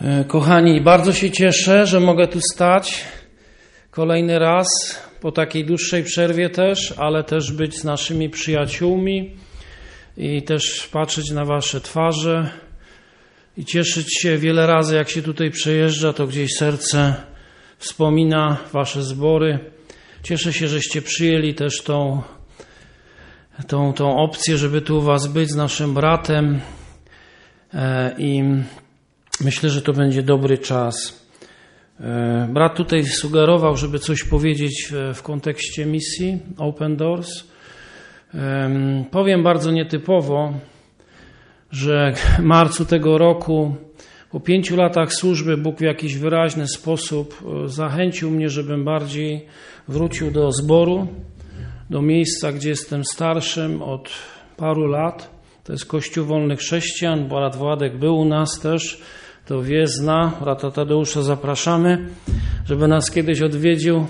Kochani, bardzo się cieszę, że mogę tu stać kolejny raz po takiej dłuższej przerwie też, ale też być z naszymi przyjaciółmi i też patrzeć na wasze twarze i cieszyć się wiele razy, jak się tutaj przejeżdża, to gdzieś serce wspomina wasze zbory. Cieszę się, żeście przyjęli też tą opcję, żeby tu u was być z naszym bratem i myślę, że to będzie dobry czas. Brat tutaj sugerował, żeby coś powiedzieć w kontekście misji Open Doors. Powiem bardzo nietypowo, że w marcu tego roku, po 5 latach służby, Bóg w jakiś wyraźny sposób zachęcił mnie, żebym bardziej wrócił do zboru, do miejsca, gdzie jestem starszym od paru lat. To jest Kościół Wolnych Chrześcijan. Brat Władek był u nas też, to wie, zna. Brata Tadeusza zapraszamy, żeby nas kiedyś odwiedził.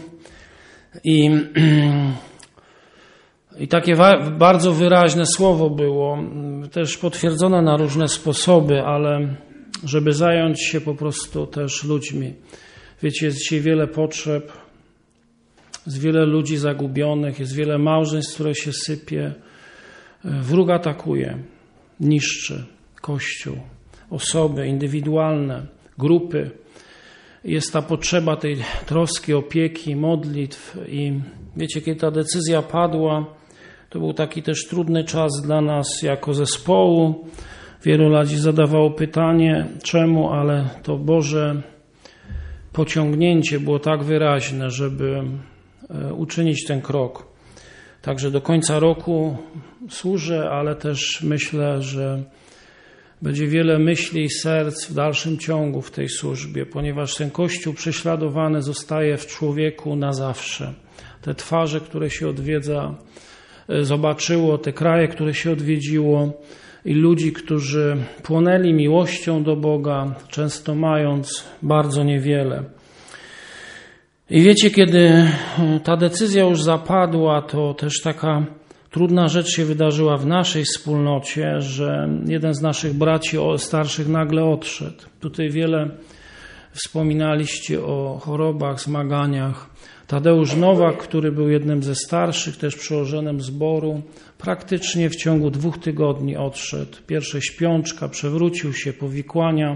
I takie bardzo wyraźne słowo było, też potwierdzone na różne sposoby, ale żeby zająć się po prostu też ludźmi. Wiecie, jest dzisiaj wiele potrzeb, jest wiele ludzi zagubionych, jest wiele małżeństw, które się sypie. Wróg atakuje, niszczy Kościół, osoby indywidualne, grupy. Jest ta potrzeba tej troski, opieki, modlitw i wiecie, kiedy ta decyzja padła, to był taki też trudny czas dla nas jako zespołu. Wielu ludzi zadawało pytanie, czemu, ale to Boże pociągnięcie było tak wyraźne, żeby uczynić ten krok. Także do końca roku służę, ale też myślę, że będzie wiele myśli i serc w dalszym ciągu w tej służbie, ponieważ ten Kościół prześladowany zostaje w człowieku na zawsze. Te twarze, które się zobaczyło, te kraje, które się odwiedziło i ludzi, którzy płonęli miłością do Boga, często mając bardzo niewiele. I wiecie, kiedy ta decyzja już zapadła, to też taka trudna rzecz się wydarzyła w naszej wspólnocie, że jeden z naszych braci starszych nagle odszedł. Tutaj wiele wspominaliście o chorobach, zmaganiach. Tadeusz Nowak, który był jednym ze starszych, też przełożonym zboru, praktycznie w ciągu 2 tygodni odszedł. Pierwsza śpiączka, przewrócił się, powikłania,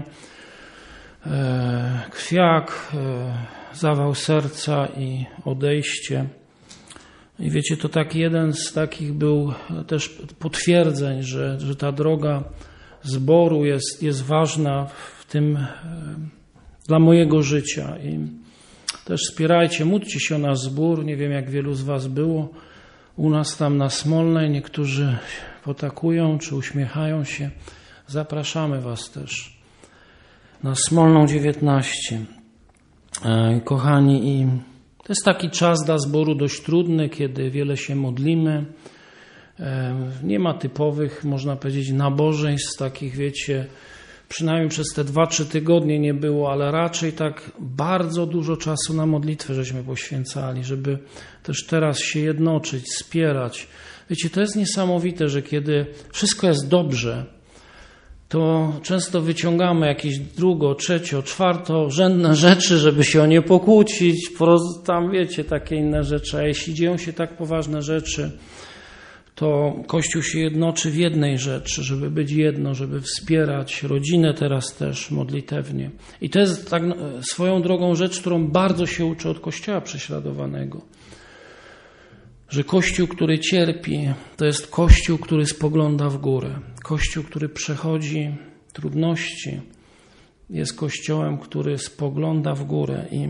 krwiak, zawał serca i odejście. I wiecie, to taki jeden z takich był też potwierdzeń, że ta droga zboru jest ważna w tym dla mojego życia. I też wspierajcie, módlcie się o nasz zbór. Nie wiem, jak wielu z was było u nas tam na Smolnej. Niektórzy potakują czy uśmiechają się. Zapraszamy was też na Smolną 19. Kochani, i to jest taki czas dla zboru dość trudny, kiedy wiele się modlimy. Nie ma typowych, można powiedzieć, nabożeństw takich, wiecie, przynajmniej przez te 2-3 tygodnie nie było, ale raczej tak bardzo dużo czasu na modlitwę żeśmy poświęcali, żeby też teraz się jednoczyć, wspierać. Wiecie, to jest niesamowite, że kiedy wszystko jest dobrze, to często wyciągamy jakieś 2-, 3-, 4-rzędne rzeczy, żeby się o nie pokłócić, tam wiecie, takie inne rzeczy. A jeśli dzieją się tak poważne rzeczy, to Kościół się jednoczy w jednej rzeczy, żeby być jedno, żeby wspierać rodzinę teraz też modlitewnie. I to jest tak swoją drogą rzecz, którą bardzo się uczę od Kościoła prześladowanego. Że Kościół, który cierpi, to jest Kościół, który spogląda w górę. Kościół, który przechodzi trudności, jest Kościołem, który spogląda w górę. I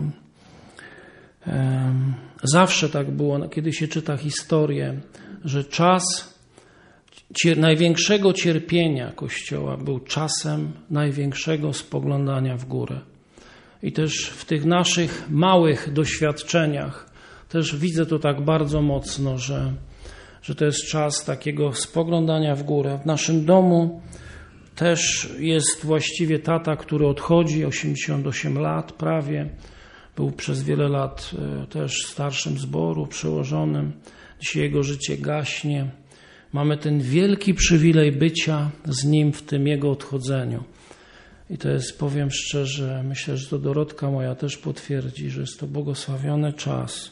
zawsze tak było, kiedy się czyta historię, że czas największego cierpienia Kościoła był czasem największego spoglądania w górę. I też w tych naszych małych doświadczeniach też widzę to tak bardzo mocno, że to jest czas takiego spoglądania w górę. W naszym domu też jest właściwie tata, który odchodzi, 88 lat prawie. Był przez wiele lat też starszym zboru, przełożonym. Dzisiaj jego życie gaśnie. Mamy ten wielki przywilej bycia z nim w tym jego odchodzeniu. I to jest, powiem szczerze, myślę, że to Dorotka moja też potwierdzi, że jest to błogosławiony czas.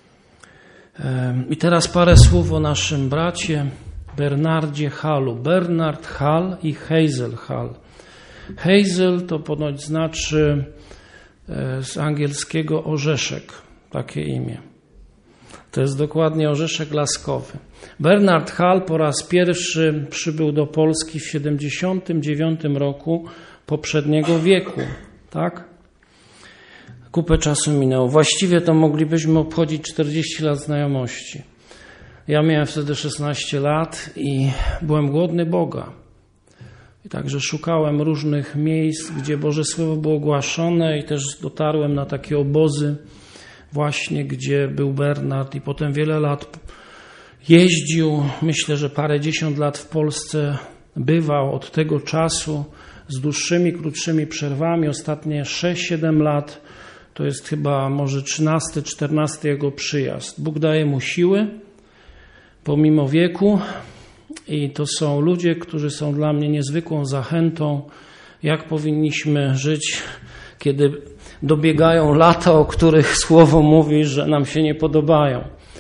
I teraz parę słów o naszym bracie Bernardzie Hallu. Bernard Hall i Hazel Hall. Hazel to ponoć znaczy z angielskiego orzeszek, takie imię. To jest dokładnie orzeszek laskowy. Bernard Hall po raz pierwszy przybył do Polski w 79 roku poprzedniego wieku. Tak? Kupę czasu minęło. Właściwie to moglibyśmy obchodzić 40 lat znajomości. Ja miałem wtedy 16 lat i byłem głodny Boga. I także szukałem różnych miejsc, gdzie Boże Słowo było ogłaszane i też dotarłem na takie obozy właśnie, gdzie był Bernard i potem wiele lat jeździł. Myślę, że parędziesiąt lat w Polsce bywał od tego czasu z dłuższymi, krótszymi przerwami. Ostatnie 6-7 lat to jest chyba może 13-14 jego przyjazd. Bóg daje mu siły pomimo wieku i to są ludzie, którzy są dla mnie niezwykłą zachętą, jak powinniśmy żyć, kiedy dobiegają lata, o których Słowo mówi, że nam się nie podobają.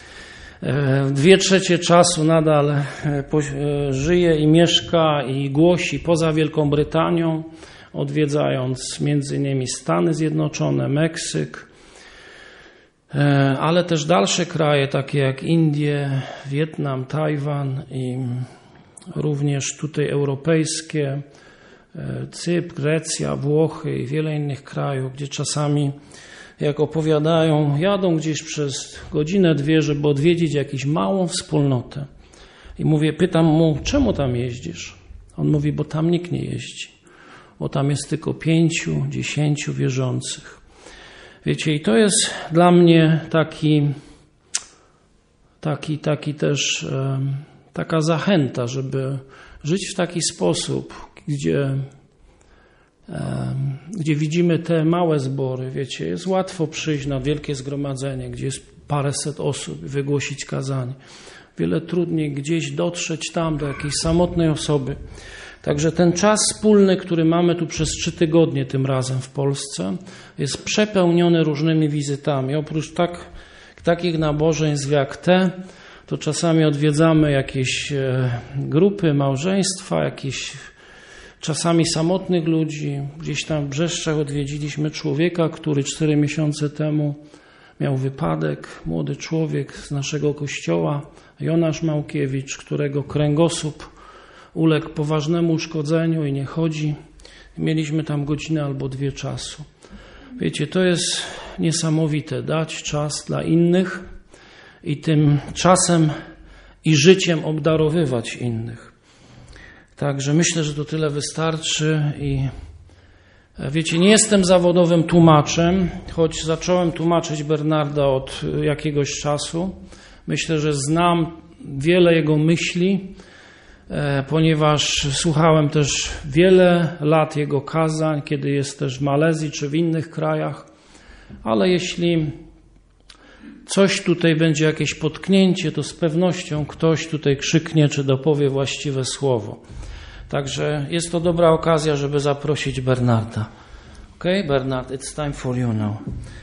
2/3 czasu nadal żyje i mieszka i głosi poza Wielką Brytanią, odwiedzając m.in. Stany Zjednoczone, Meksyk, ale też dalsze kraje, takie jak Indie, Wietnam, Tajwan i również tutaj europejskie, Cypr, Grecja, Włochy i wiele innych krajów, gdzie czasami, jak opowiadają, jadą gdzieś przez godzinę, 2, żeby odwiedzić jakąś małą wspólnotę. I pytam mu, czemu tam jeździsz? On mówi, bo tam nikt nie jeździ, bo tam jest tylko 5-10 wierzących. Wiecie, i to jest dla mnie taka zachęta, żeby żyć w taki sposób, gdzie widzimy te małe zbory. Wiecie, jest łatwo przyjść na wielkie zgromadzenie, gdzie jest paręset osób i wygłosić kazanie. Wiele trudniej gdzieś dotrzeć tam do jakiejś samotnej osoby. Także ten czas wspólny, który mamy tu przez 3 tygodnie tym razem w Polsce, jest przepełniony różnymi wizytami. Oprócz takich nabożeństw jak te, to czasami odwiedzamy jakieś grupy, małżeństwa, jakieś czasami samotnych ludzi. Gdzieś tam w Brzeszczach odwiedziliśmy człowieka, który 4 miesiące temu miał wypadek. Młody człowiek z naszego kościoła, Jonasz Małkiewicz, którego kręgosłup uległ poważnemu uszkodzeniu i nie chodzi. Mieliśmy tam godzinę albo 2 czasu. Wiecie, to jest niesamowite, dać czas dla innych i tym czasem i życiem obdarowywać innych. Także myślę, że to tyle wystarczy i wiecie, nie jestem zawodowym tłumaczem, choć zacząłem tłumaczyć Bernarda od jakiegoś czasu. Myślę, że znam wiele jego myśli, ponieważ słuchałem też wiele lat jego kazań, kiedy jest też w Malezji czy w innych krajach, ale jeśli coś tutaj będzie jakieś potknięcie, to z pewnością ktoś tutaj krzyknie czy dopowie właściwe słowo. Także jest to dobra okazja, żeby zaprosić Bernarda. Okay, Bernard, it's time for you now.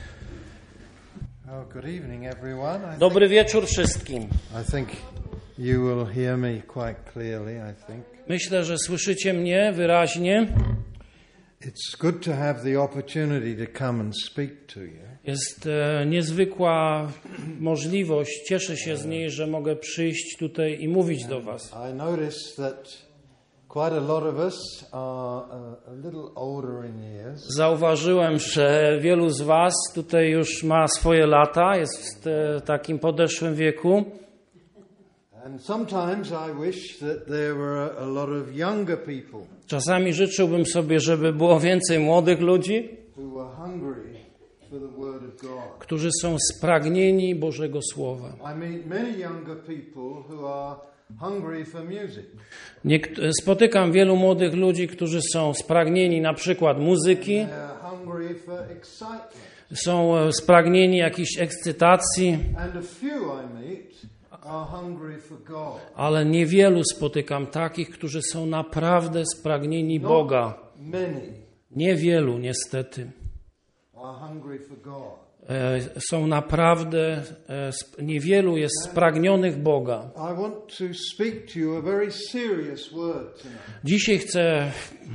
Good evening, everyone. Dobry wieczór wszystkim. I think you will hear me quite clearly, I think. Myślę, że słyszycie mnie wyraźnie. It's good to have the opportunity to come and speak to you. Jest niezwykła możliwość, cieszę się z niej, że mogę przyjść tutaj i mówić do was. I noticed that quite a lot of us are a little older in years. Zauważyłem, że wielu z was tutaj już ma swoje lata, jest w takim podeszłym wieku. And sometimes I wish that there were a lot of younger people. Czasami życzyłbym sobie, żeby było więcej młodych ludzi, Who are hungry for the word of God. którzy są spragnieni Bożego Słowa. I meet many younger people who are hungry for music. Spotykam wielu młodych ludzi, którzy są spragnieni na przykład muzyki, They're hungry for excitement. są spragnieni jakiejś ekscytacji, And a few I meet are hungry for God. ale niewielu spotykam takich, którzy są naprawdę spragnieni Boga. Many Niewielu niestety are hungry for God. są naprawdę, niewielu jest spragnionych Boga. I want to speak to you a very serious word tonight. Dzisiaj chcę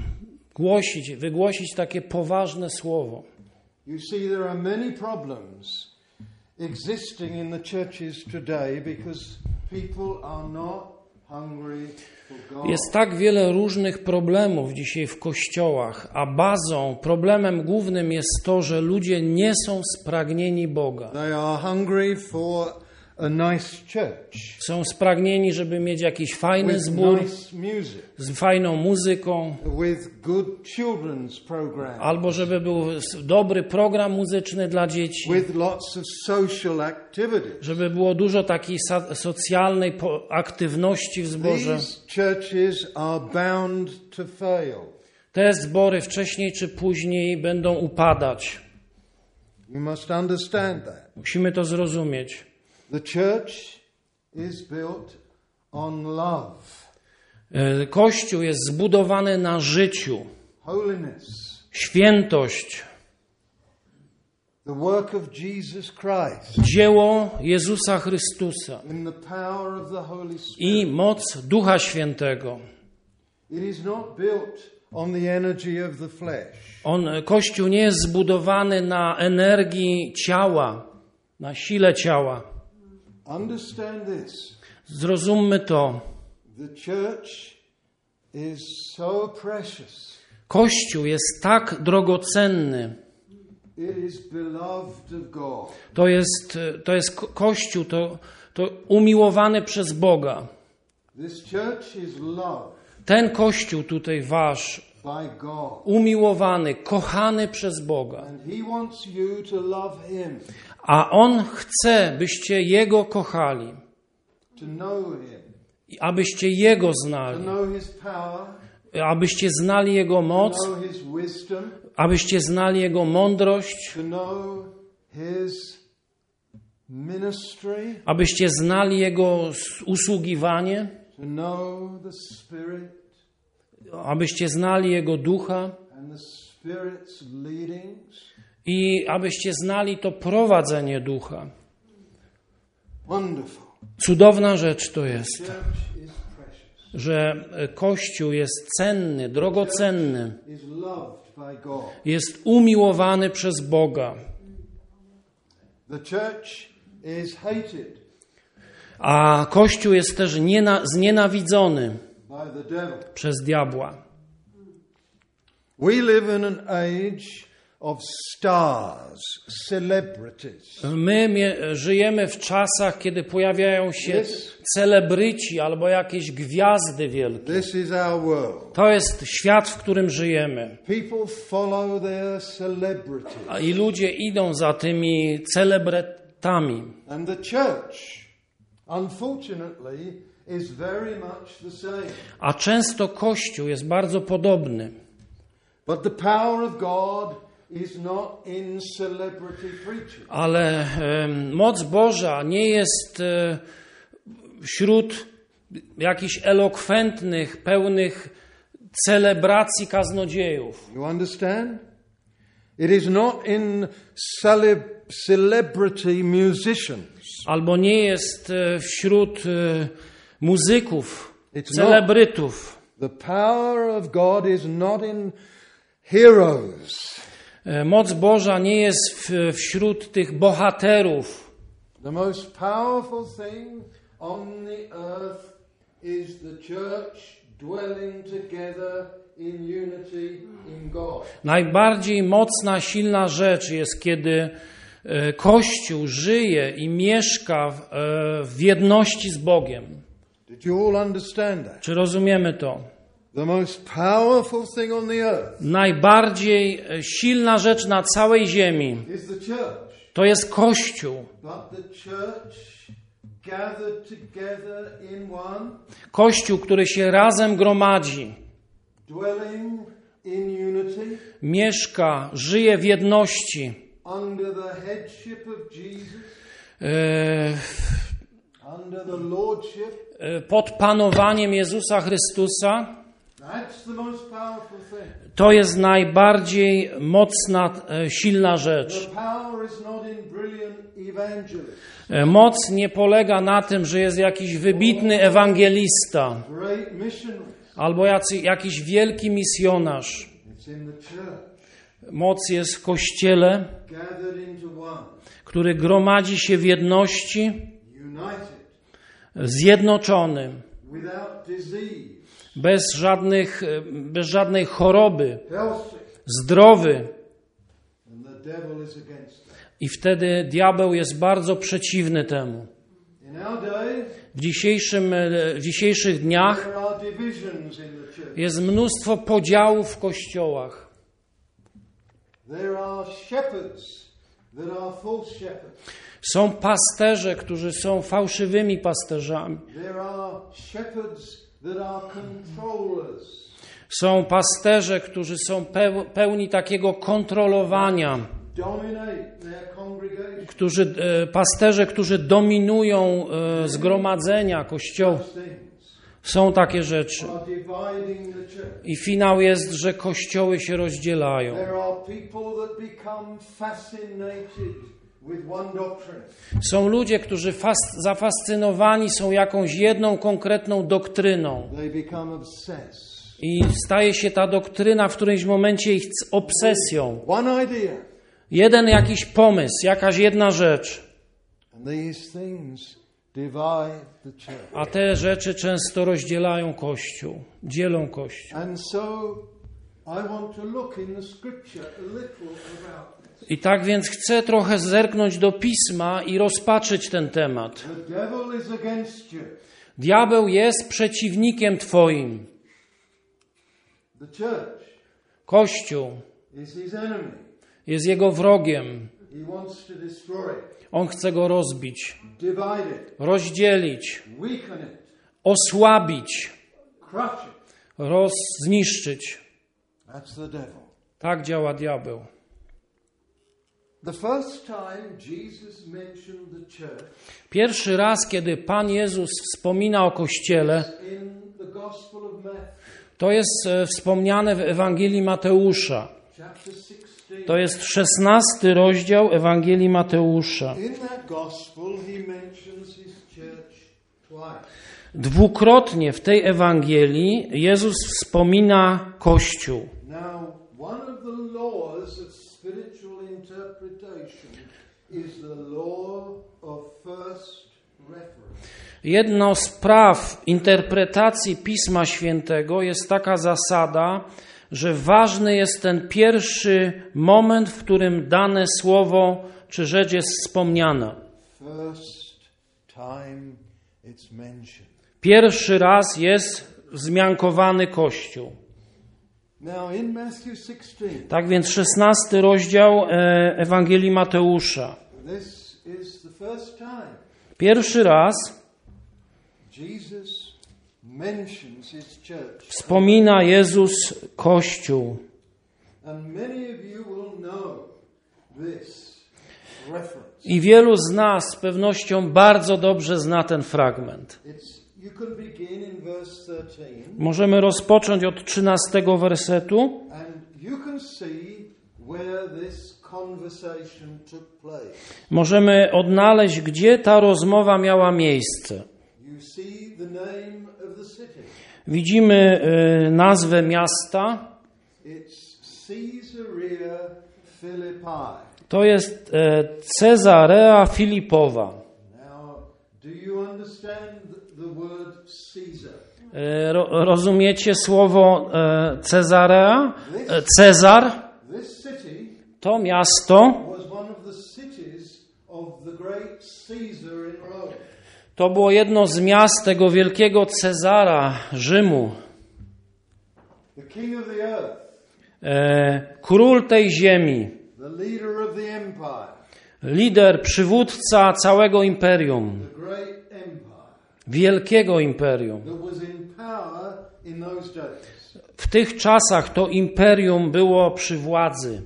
wygłosić takie poważne słowo. You see, there are many problems existing in the churches today because people are not hungry for God. Jest tak wiele różnych problemów dzisiaj w kościołach, a problemem głównym jest to, że ludzie nie są spragnieni Boga. They are hungry for a nice church. Są spragnieni, żeby mieć jakiś fajny With zbór nice music. z fajną muzyką, With good children's programs. albo żeby był dobry program muzyczny dla dzieci, With lots of social activities. żeby było dużo takiej socjalnej aktywności w zborze. These churches are bound to fail. Te zbory wcześniej czy później będą upadać. You must understand that. Musimy to zrozumieć. The church is built on love, Kościół jest zbudowany na życiu, holiness, świętość, the work of Jesus Christ, dzieło Jezusa Chrystusa in the power of the Holy i Spirit. moc Ducha Świętego. It is not built on the energy of the flesh. Kościół nie jest zbudowany na energii ciała, na sile ciała. Understand this. Zrozummy to. The church is so precious. Kościół jest tak drogocenny. It is beloved of God. To jest Kościół, to umiłowany przez Boga. This church is loved Ten Kościół tutaj wasz, by God. umiłowany, kochany przez Boga. And He wants you to love Him, A On chce, byście Jego kochali, to know Him, abyście Jego to znali, know His power, abyście znali Jego to moc, know His wisdom, abyście znali Jego mądrość, to know His ministry, abyście znali Jego usługiwanie, to know the Spirit abyście znali Jego Ducha and the Spirit's leadings. i abyście znali to prowadzenie Ducha. Wonderful. Cudowna rzecz to jest, Church is precious, że Kościół jest cenny, drogocenny, is loved by God. jest umiłowany przez Boga. The church is hated A Kościół jest też znienawidzony by the devil. przez diabła. We live in an age of stars, celebrities. My żyjemy w czasach, kiedy pojawiają się celebryci albo jakieś gwiazdy wielkie. This is our world. To jest świat, w którym żyjemy. People follow their celebrities. I ludzie idą za tymi celebrytami. And the church, unfortunately, is very much the same. A często Kościół jest bardzo podobny. But the power of God is not in celebrity preaching. Ale moc Boża nie jest wśród jakichś elokwentnych, pełnych celebracji kaznodziejów. You understand? It is not in celebrity musicians. Albo nie jest wśród muzyków, It's celebrytów. The power of God is not in heroes. Moc Boża nie jest wśród tych bohaterów. The most powerful thing on the earth is the church dwelling together in unity in God. Najbardziej mocna, silna rzecz jest, kiedy Kościół żyje i mieszka w jedności z Bogiem. Did you all understand that? Czy rozumiemy to? The most powerful thing on the earth Najbardziej silna rzecz na całej ziemi is the church. to jest Kościół. But the church gathered together in one, Kościół, który się razem gromadzi, dwelling in unity, mieszka, żyje w jedności, under the headship of Jesus, under the lordship. pod panowaniem Jezusa Chrystusa. To jest najbardziej mocna, silna rzecz. Moc nie polega na tym, że jest jakiś wybitny ewangelista albo jakiś wielki misjonarz. Moc jest w Kościele, który gromadzi się w jedności, zjednoczony, bez żadnej choroby, zdrowy. I wtedy diabeł jest bardzo przeciwny temu. W dzisiejszych dniach jest mnóstwo podziałów w kościołach. Są pasterze, którzy są fałszywymi pasterzami. Są pasterze, którzy są pełni takiego kontrolowania. Pasterze, którzy dominują zgromadzenia, kościoła. Są takie rzeczy. I finał jest, że kościoły się rozdzielają. Są ludzie, którzy zafascynowani są jakąś jedną konkretną doktryną. I staje się ta doktryna w którymś momencie ich obsesją. Jeden jakiś pomysł, jakaś jedna rzecz. A te rzeczy często rozdzielają Kościół, dzielą Kościół. I tak więc chcę trochę zerknąć do Pisma i rozpatrzyć ten temat. Diabeł jest przeciwnikiem Twoim. Kościół jest jego wrogiem. On chce go rozbić, rozdzielić, osłabić, zniszczyć. Tak działa diabeł. Pierwszy raz, kiedy Pan Jezus wspomina o Kościele, to jest wspomniane w Ewangelii Mateusza. To jest 16 rozdział Ewangelii Mateusza. Dwukrotnie w tej Ewangelii Jezus wspomina Kościół. Jedną z praw interpretacji Pisma Świętego jest taka zasada, że ważny jest ten pierwszy moment, w którym dane słowo czy rzecz jest wspomniana. Pierwszy raz jest wzmiankowany Kościół. Tak więc 16 rozdział Ewangelii Mateusza. Pierwszy raz wspomina Jezus Kościół. I wielu z nas z pewnością bardzo dobrze zna ten fragment. Możemy rozpocząć od 13 wersetu. Możemy odnaleźć, gdzie ta rozmowa miała miejsce. Widzimy nazwę miasta. To jest Cezarea Filipowa. Rozumiecie słowo Cezarea? Cezar. To miasto to było jedno z miast tego wielkiego Cezara Rzymu. Król tej ziemi. Lider, przywódca całego imperium. Wielkiego imperium. W tych czasach to imperium było przy władzy.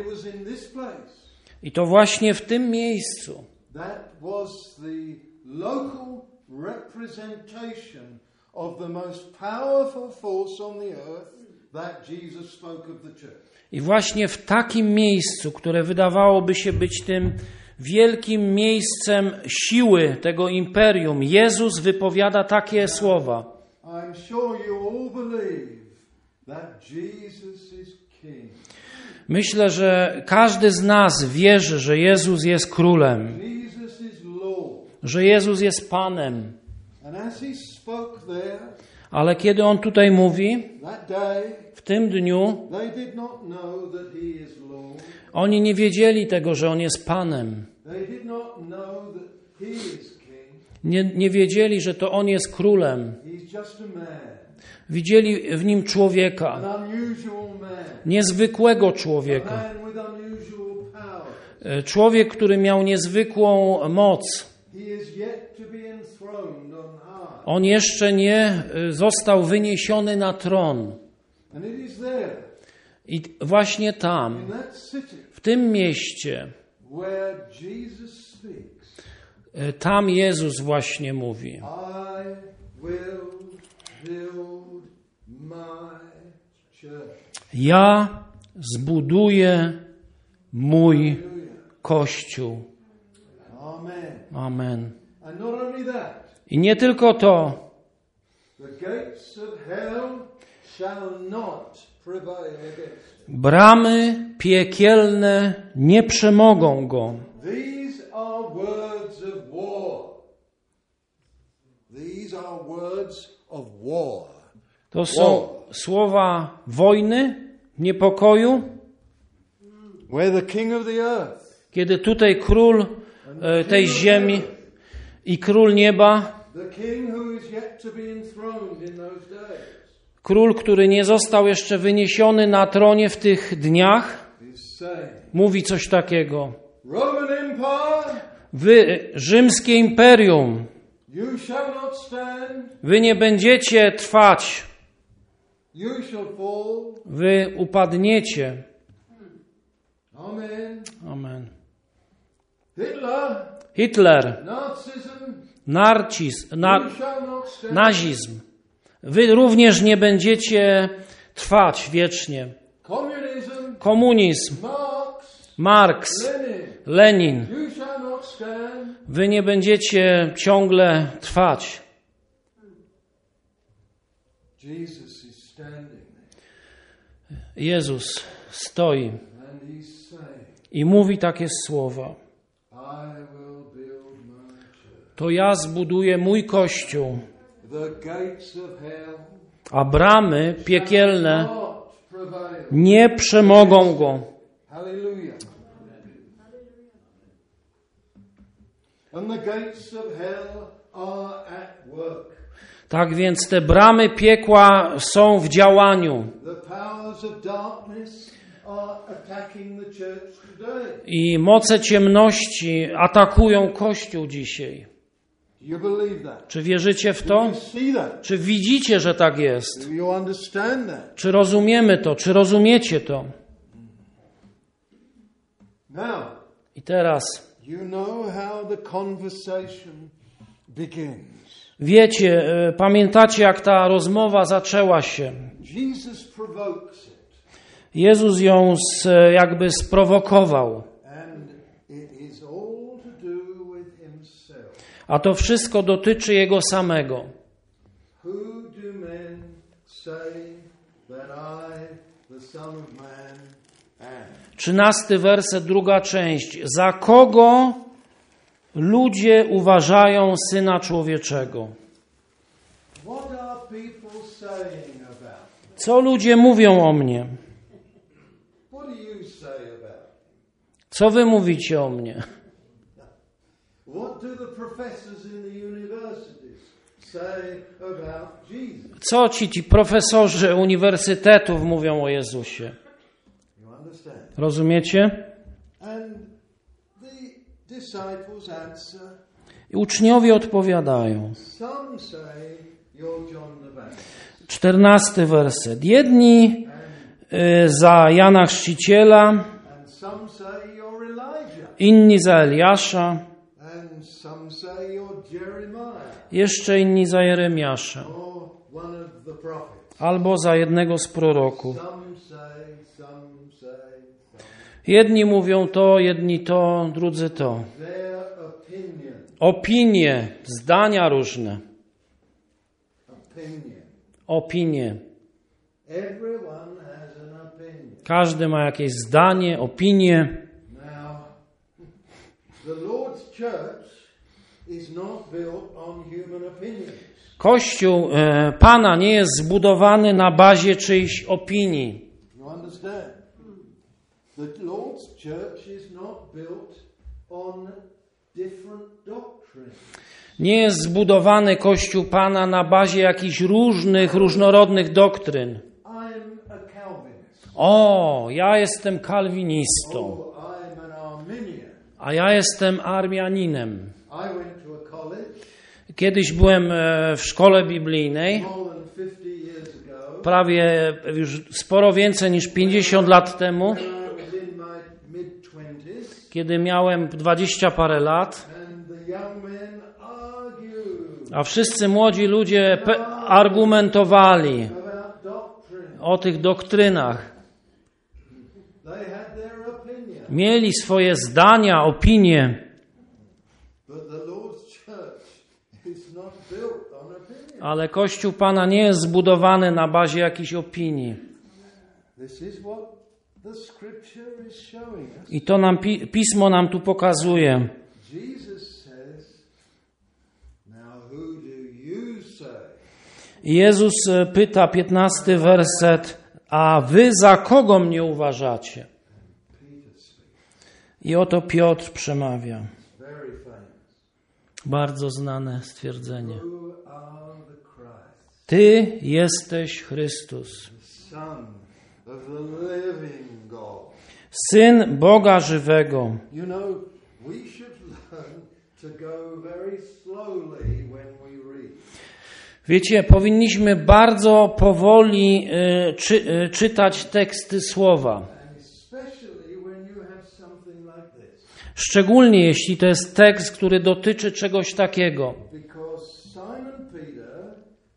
I to właśnie w tym miejscu of the most powerful force on the earth, that Jesus spoke of the church. I właśnie w takim miejscu, które wydawałoby się być tym wielkim miejscem siły tego imperium, Jezus wypowiada takie słowa. I'm sure you all believe that Jesus is King. Myślę, że każdy z nas wierzy, że Jezus jest królem, Jesus is Lord. że Jezus jest Panem. And as he spoke there, Ale kiedy On tutaj mówi, that day, w tym dniu, they did not know that he is Lord. oni nie wiedzieli tego, że On jest Panem. They did not know that he is King. Nie wiedzieli, że to On jest królem. He's just a man, Widzieli w Nim człowieka, an unusual man, niezwykłego a człowieka. man with unusual power. Człowiek, który miał niezwykłą moc. He is yet to be enthroned on high. On jeszcze nie został wyniesiony na tron. And it is there, I właśnie tam, in that city, w tym mieście, where Jesus speaks, tam Jezus właśnie mówi. I will build my church. Ja zbuduję mój Kościół. Amen. Amen. And not only that, I nie tylko to, the gates of hell shall not prevail against him. bramy piekielne nie przemogą go. These are words of war. These are words of war. To są słowa wojny, niepokoju, Where the king of the earth, kiedy tutaj król tej ziemi i król nieba, the king who is yet to be enthroned in those days, król, który nie został jeszcze wyniesiony na tronie w tych dniach, is saying, mówi coś takiego. Roman Empire, Wy, rzymskie imperium, you shall not stand, wy nie będziecie trwać, you shall fall. wy upadniecie. Amen. Amen. Hitler, Hitler, Nazism, you shall not stand. nazizm. Wy również nie będziecie trwać wiecznie. Communism, Komunizm, Marks, Lenin. you shall not stand. Wy nie będziecie ciągle trwać. Jesus is standing there, Jezus stoi and he's saying, i mówi takie słowa. I will build my church. To ja zbuduję mój Kościół, The gates of hell a bramy piekielne not prevail. nie przemogą go. Hallelujah. And the gates of hell are at work. Tak więc te bramy piekła są w działaniu The powers of darkness are attacking the church today. i moce ciemności atakują Kościół dzisiaj. Do you believe that? Czy wierzycie w Do to? you see that? Czy widzicie, że tak jest? Do you understand that? Czy rozumiemy to? Czy rozumiecie to? Now, I teraz you know how the conversation begins. wiecie, pamiętacie, jak ta rozmowa zaczęła się. Jesus provokes it, Jezus ją jakby sprowokował. and it is all to do with himself. A to wszystko dotyczy Jego samego. Who do men say that I, the Son of Man, am? 13 werset, druga część. Za kogo ludzie uważają Syna Człowieczego? What are people saying about me? Co ludzie mówią o mnie? What do you say about me? Co wy mówicie o mnie? What do the professors in the universities say about Jesus? Co ci profesorzy uniwersytetów mówią o Jezusie? You understand? Rozumiecie? And the disciples answer, I uczniowie odpowiadają. some say you're John the Baptist, 14 werset. Jedni za Jana Chrzciciela, and some say you're Elijah, inni za Eliasza, and some say you're Jeremiah, jeszcze inni za Jeremiasza, or one of the prophets. albo za jednego z proroków. Some say, some say. Jedni mówią to, jedni to, drudzy to. Their opinion. Opinie, zdania różne. Opinion. Opinie. Everyone has an opinion. Każdy ma jakieś zdanie, opinię. Now, the Lord's church is not built on human opinions. Kościół Pana nie jest zbudowany na bazie czyjś opinii. You understand? The Lord's church is not built on different doctrines. Nie jest zbudowany Kościół Pana na bazie jakichś różnorodnych doktryn. I'm a Calvinist. O, ja jestem kalwinistą, Oh, I'm an Arminian. a ja jestem Armianinem. I went to a college Kiedyś byłem w szkole biblijnej, more than 50 years ago. prawie już sporo więcej niż 50 lat temu, When I was in my mid-20s, kiedy miałem 20 parę lat, and the young men argued a wszyscy młodzi ludzie argumentowali about doctrine. o tych doktrynach. They had their opinion. Mieli swoje zdania, opinie, But the Lord's church is not built on opinion. ale Kościół Pana nie jest zbudowany na bazie jakichś opinii. This is what the scripture is showing us. I to nam Pismo nam tu pokazuje. Jesus says, now who do you say? I Jezus pyta, 15 werset, a wy za kogo mnie uważacie? Peter speaks. I oto Piotr przemawia. Very famous. Bardzo znane stwierdzenie. Who are the Christ, Ty jesteś Chrystus, the Son of the living God? Syn Boga żywego. You know, we should learn to go very slowly when we read. Wiecie, powinniśmy bardzo powoli czytać teksty słowa. And especially when you have something like this. Szczególnie jeśli to jest tekst, który dotyczy czegoś takiego. Because Simon Peter,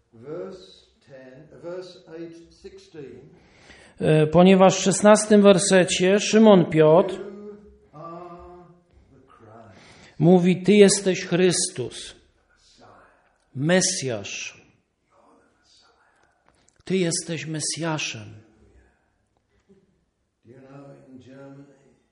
verse 8, 16, Ponieważ w 16 wersecie Szymon Piotr you are the Christ, mówi, Ty jesteś Chrystus, Mesjasz. Ty jesteś Mesjaszem. Do you know in Germany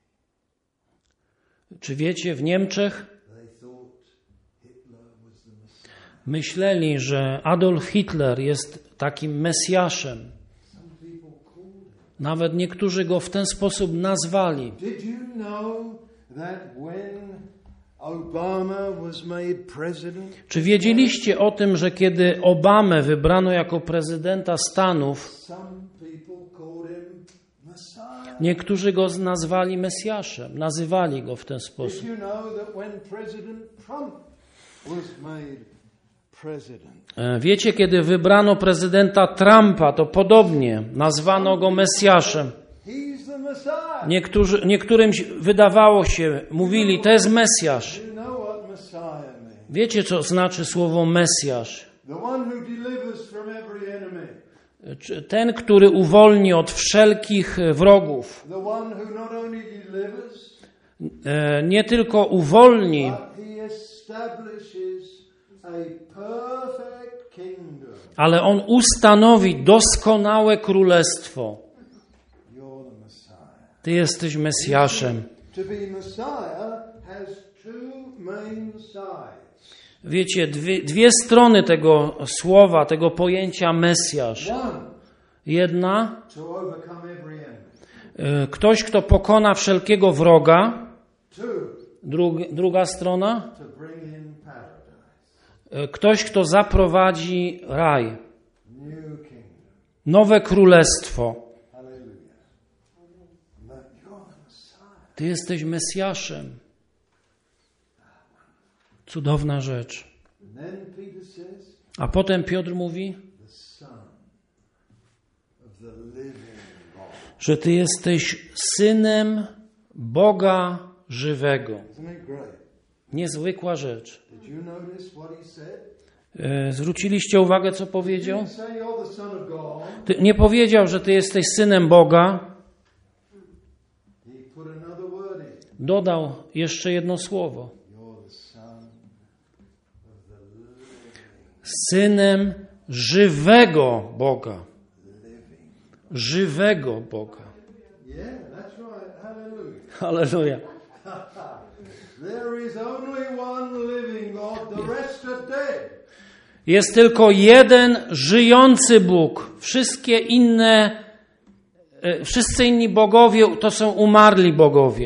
Czy wiecie, w Niemczech they thought Hitler was the Messiah? myśleli, że Adolf Hitler jest takim Mesjaszem. Some people called him. Nawet niektórzy go w ten sposób nazwali. Did you know that when Obama was made president, Czy wiedzieliście o tym, że kiedy Obamę wybrano jako prezydenta Stanów, some people called him Messiah? niektórzy go nazwali Mesjaszem, nazywali go w ten Did sposób. you know that when President Trump was made president, Wiecie, kiedy wybrano prezydenta Trumpa, to podobnie nazwano go Mesjaszem. he's the Messiah? Niektórym wydawało się, mówili, to jest Mesjasz. You know what Messiah means? Wiecie, co znaczy słowo Mesjasz? The one who delivers from every enemy. Ten, który uwolni od wszelkich wrogów. The one who not only delivers, Nie tylko uwolni, but he establishes a perfect kingdom. ale on ustanowi doskonałe królestwo. You're the Messiah. Ty jesteś Mesjaszem. To be Messiah has two main sides. Wiecie, dwie strony tego słowa, tego pojęcia Mesjasz. One, Jedna, to overcome every enemy. ktoś, kto pokona wszelkiego wroga. Two, Druga strona, to bring in paradise. ktoś, kto zaprowadzi raj. New kingdom. Nowe królestwo. Hallelujah. But you're the Messiah. Ty jesteś Mesjaszem. Cudowna rzecz. And then Peter says, A potem Piotr mówi, the Son of the living God. że Ty jesteś Synem Boga żywego. Isn't it great? Niezwykła rzecz. Did you notice what he said? Zwróciliście uwagę, co powiedział? He didn't say you're the Son of God. Nie powiedział, że ty jesteś synem Boga. He put another word in. Dodał jeszcze jedno słowo. You're the Son of the living. Synem żywego Boga. Żywego Boga. Yeah, that's right. Hallelujah. Halleluja. There is only one living God, the rest are dead. Jest tylko jeden żyjący Bóg. Wszyscy inni bogowie to są umarli bogowie.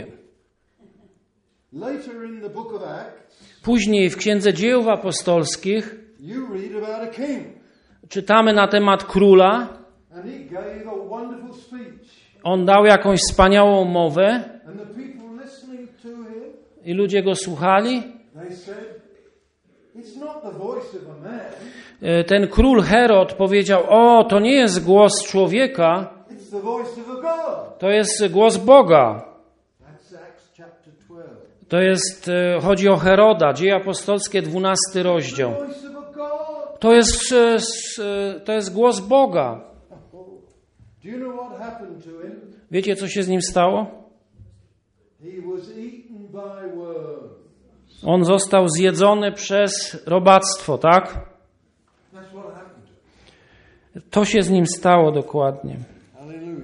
Later in the book of Acts, Później w Księdze Dziejów Apostolskich you read about a king, czytamy na temat króla. and he gave a wonderful speech. On dał jakąś wspaniałą mowę And the people listening to him, i ludzie go słuchali. they said, it's not the voice of a man, Ten król Herod powiedział: o, to nie jest głos człowieka, it's the voice of a God. to jest głos Boga. That's Acts chapter 12. To jest, chodzi o Heroda, Dzieje Apostolskie, 12 rozdział. The voice of a God. To jest głos Boga. Do you know what happened to him? Wiecie, co się z nim stało? He was eaten by worms. On został zjedzony przez robactwo, tak? That's what happened to him. To się z nim stało dokładnie. Hallelujah.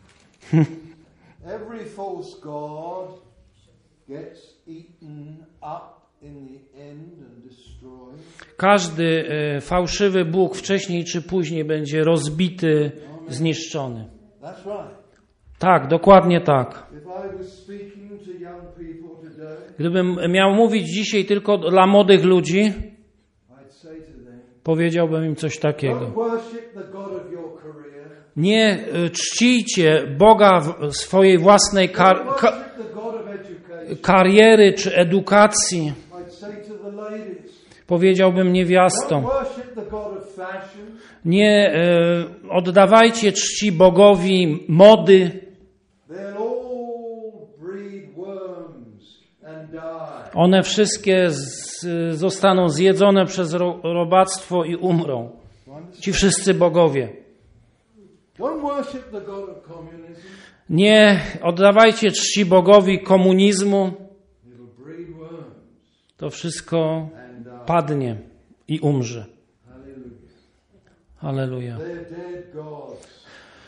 Every false god gets eaten up in the end and destroyed. Każdy fałszywy Bóg wcześniej czy później będzie rozbity, zniszczony. That's right. Tak, dokładnie tak. If I was speaking to young people today, Gdybym miał mówić dzisiaj tylko dla młodych ludzi, I'd say to them, powiedziałbym im coś takiego. don't worship the God of your career. Nie czcijcie Boga swojej własnej Don't worship the God of education. kariery czy edukacji. I'd say to the ladies, Powiedziałbym don't niewiastom. worship the God of fashion. Nie oddawajcie czci Bogowi mody. They'll all breed worms and die. One wszystkie zostaną zjedzone przez robactwo i umrą. Ci wszyscy bogowie. Don't worship the God of communism. Nie oddawajcie czci Bogowi komunizmu. It'll breed worms To wszystko and die. padnie i umrze. Hallelujah. Halleluja. They're dead gods.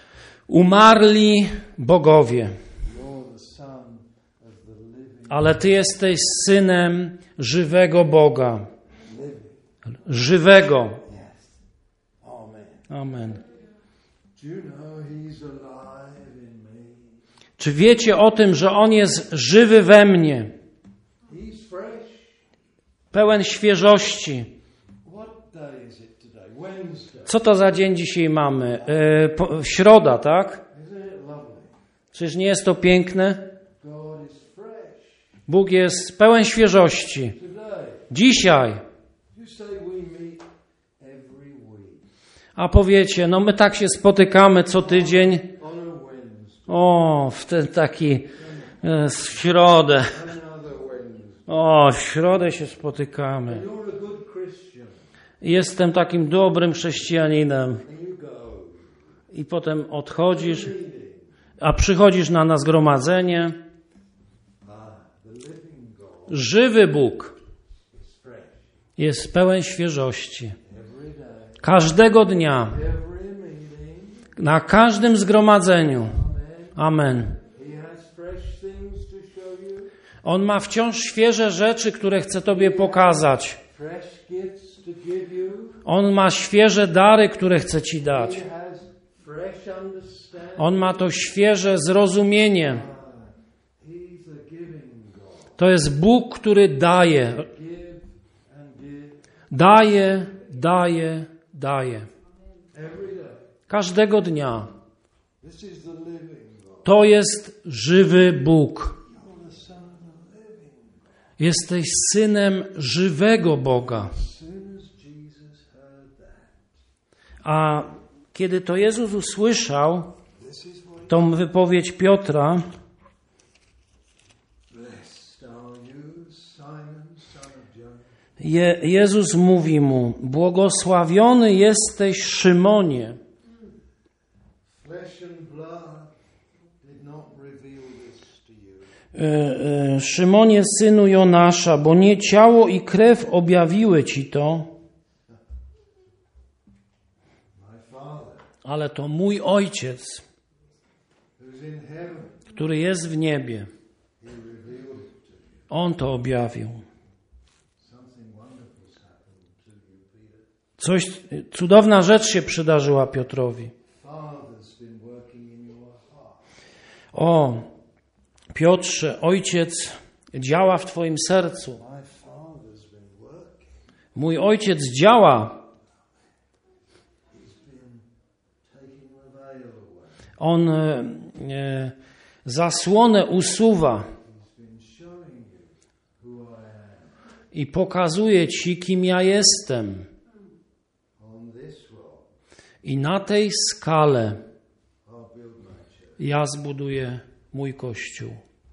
Umarli bogowie. You're the Son of the living. Ale Ty jesteś synem żywego Boga. Living. Żywego. Yes. Amen. Amen. Do you know He's alive in me? Czy wiecie o tym, że On jest żywy we mnie? He's fresh. Pełen świeżości. What day is it today? Wednesday. Co to za dzień dzisiaj mamy? Środa, tak? Isn't it lovely? Czyż nie jest to piękne? God is fresh. Bóg jest pełen świeżości. Today. Dzisiaj. You say we meet every week. A powiecie, no my tak się spotykamy co tydzień. On a Wednesday. O, w ten taki w środę. Another Wednesday. O, w środę się spotykamy. You're a good Christian. Jestem takim dobrym chrześcijaninem. And you go. I potem odchodzisz, a przychodzisz na zgromadzenie. The living God Żywy Bóg is fresh. jest pełen świeżości. Every day. Każdego dnia, Every meeting. na każdym zgromadzeniu. Amen. He has fresh things to show you. On ma wciąż świeże rzeczy, które chce Tobie pokazać. Fresh gifts to give you. On ma świeże dary, które chce Ci dać. He has fresh understanding. On ma to świeże zrozumienie. He's a giving God. To jest Bóg, który daje. Give and give Daje, daje, daje. every day. Każdego dnia. This is the living God. To jest żywy Bóg. You're the Son of the living God. Jesteś synem żywego Boga. As soon as Jesus heard that, A kiedy to Jezus usłyszał this is what tą wypowiedź Piotra, blessed are you, Simon, son of John. Jezus mówi mu: błogosławiony jesteś, Szymonie. Flesh and blood did not reveal this to you. Szymonie, synu Jonasza, bo nie ciało i krew objawiły ci to, My Father, ale to mój Ojciec, who's in heaven, który jest w niebie. he revealed it to you. On to objawił. Something wonderful's happened to you, Peter. Cudowna rzecz się przydarzyła Piotrowi. Father's been working in your heart. O, Piotrze, Ojciec działa w twoim sercu. My Father's been working. Mój Ojciec działa. He's been taking the veil away. On zasłonę usuwa He's been showing you who I am. i pokazuje ci, kim ja jestem. On this rock, I na tej skale I'll build my church. ja zbuduję mój Kościół.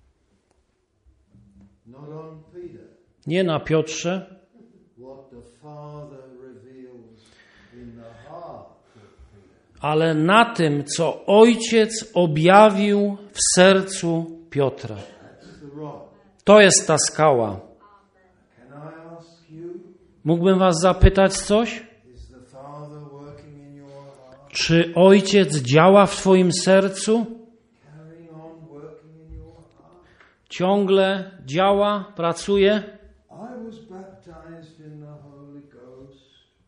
Not on Peter. Nie na Piotrze, What the Father reveals in the heart of Peter. ale na tym, co Ojciec objawił w sercu Piotra. That's the rock. To jest ta skała. Can I ask you, Mógłbym was zapytać coś? is the Father working in your heart? Czy Ojciec działa w twoim sercu? Carrying on working in your heart? Ciągle działa, pracuje? I was baptized in the Holy Ghost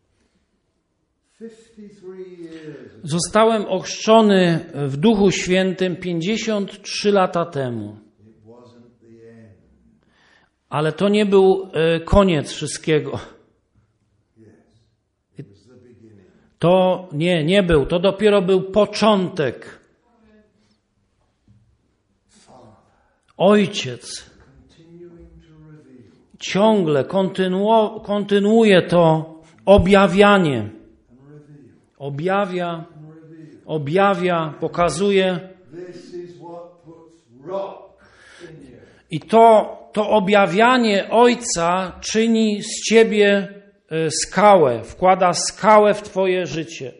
53 years ago. Zostałem ochrzczony w Duchu Świętym 53 lata temu. It wasn't the end. Ale to nie był koniec wszystkiego. Yes. It was the beginning. To nie był. To dopiero był początek. Father, Ojciec continuing to reveal ciągle kontynuuje to objawianie. and reveal Objawia, and reveal. objawia, pokazuje. This is what puts rock in you. I to objawianie Ojca czyni z ciebie skałę, wkłada skałę w twoje życie.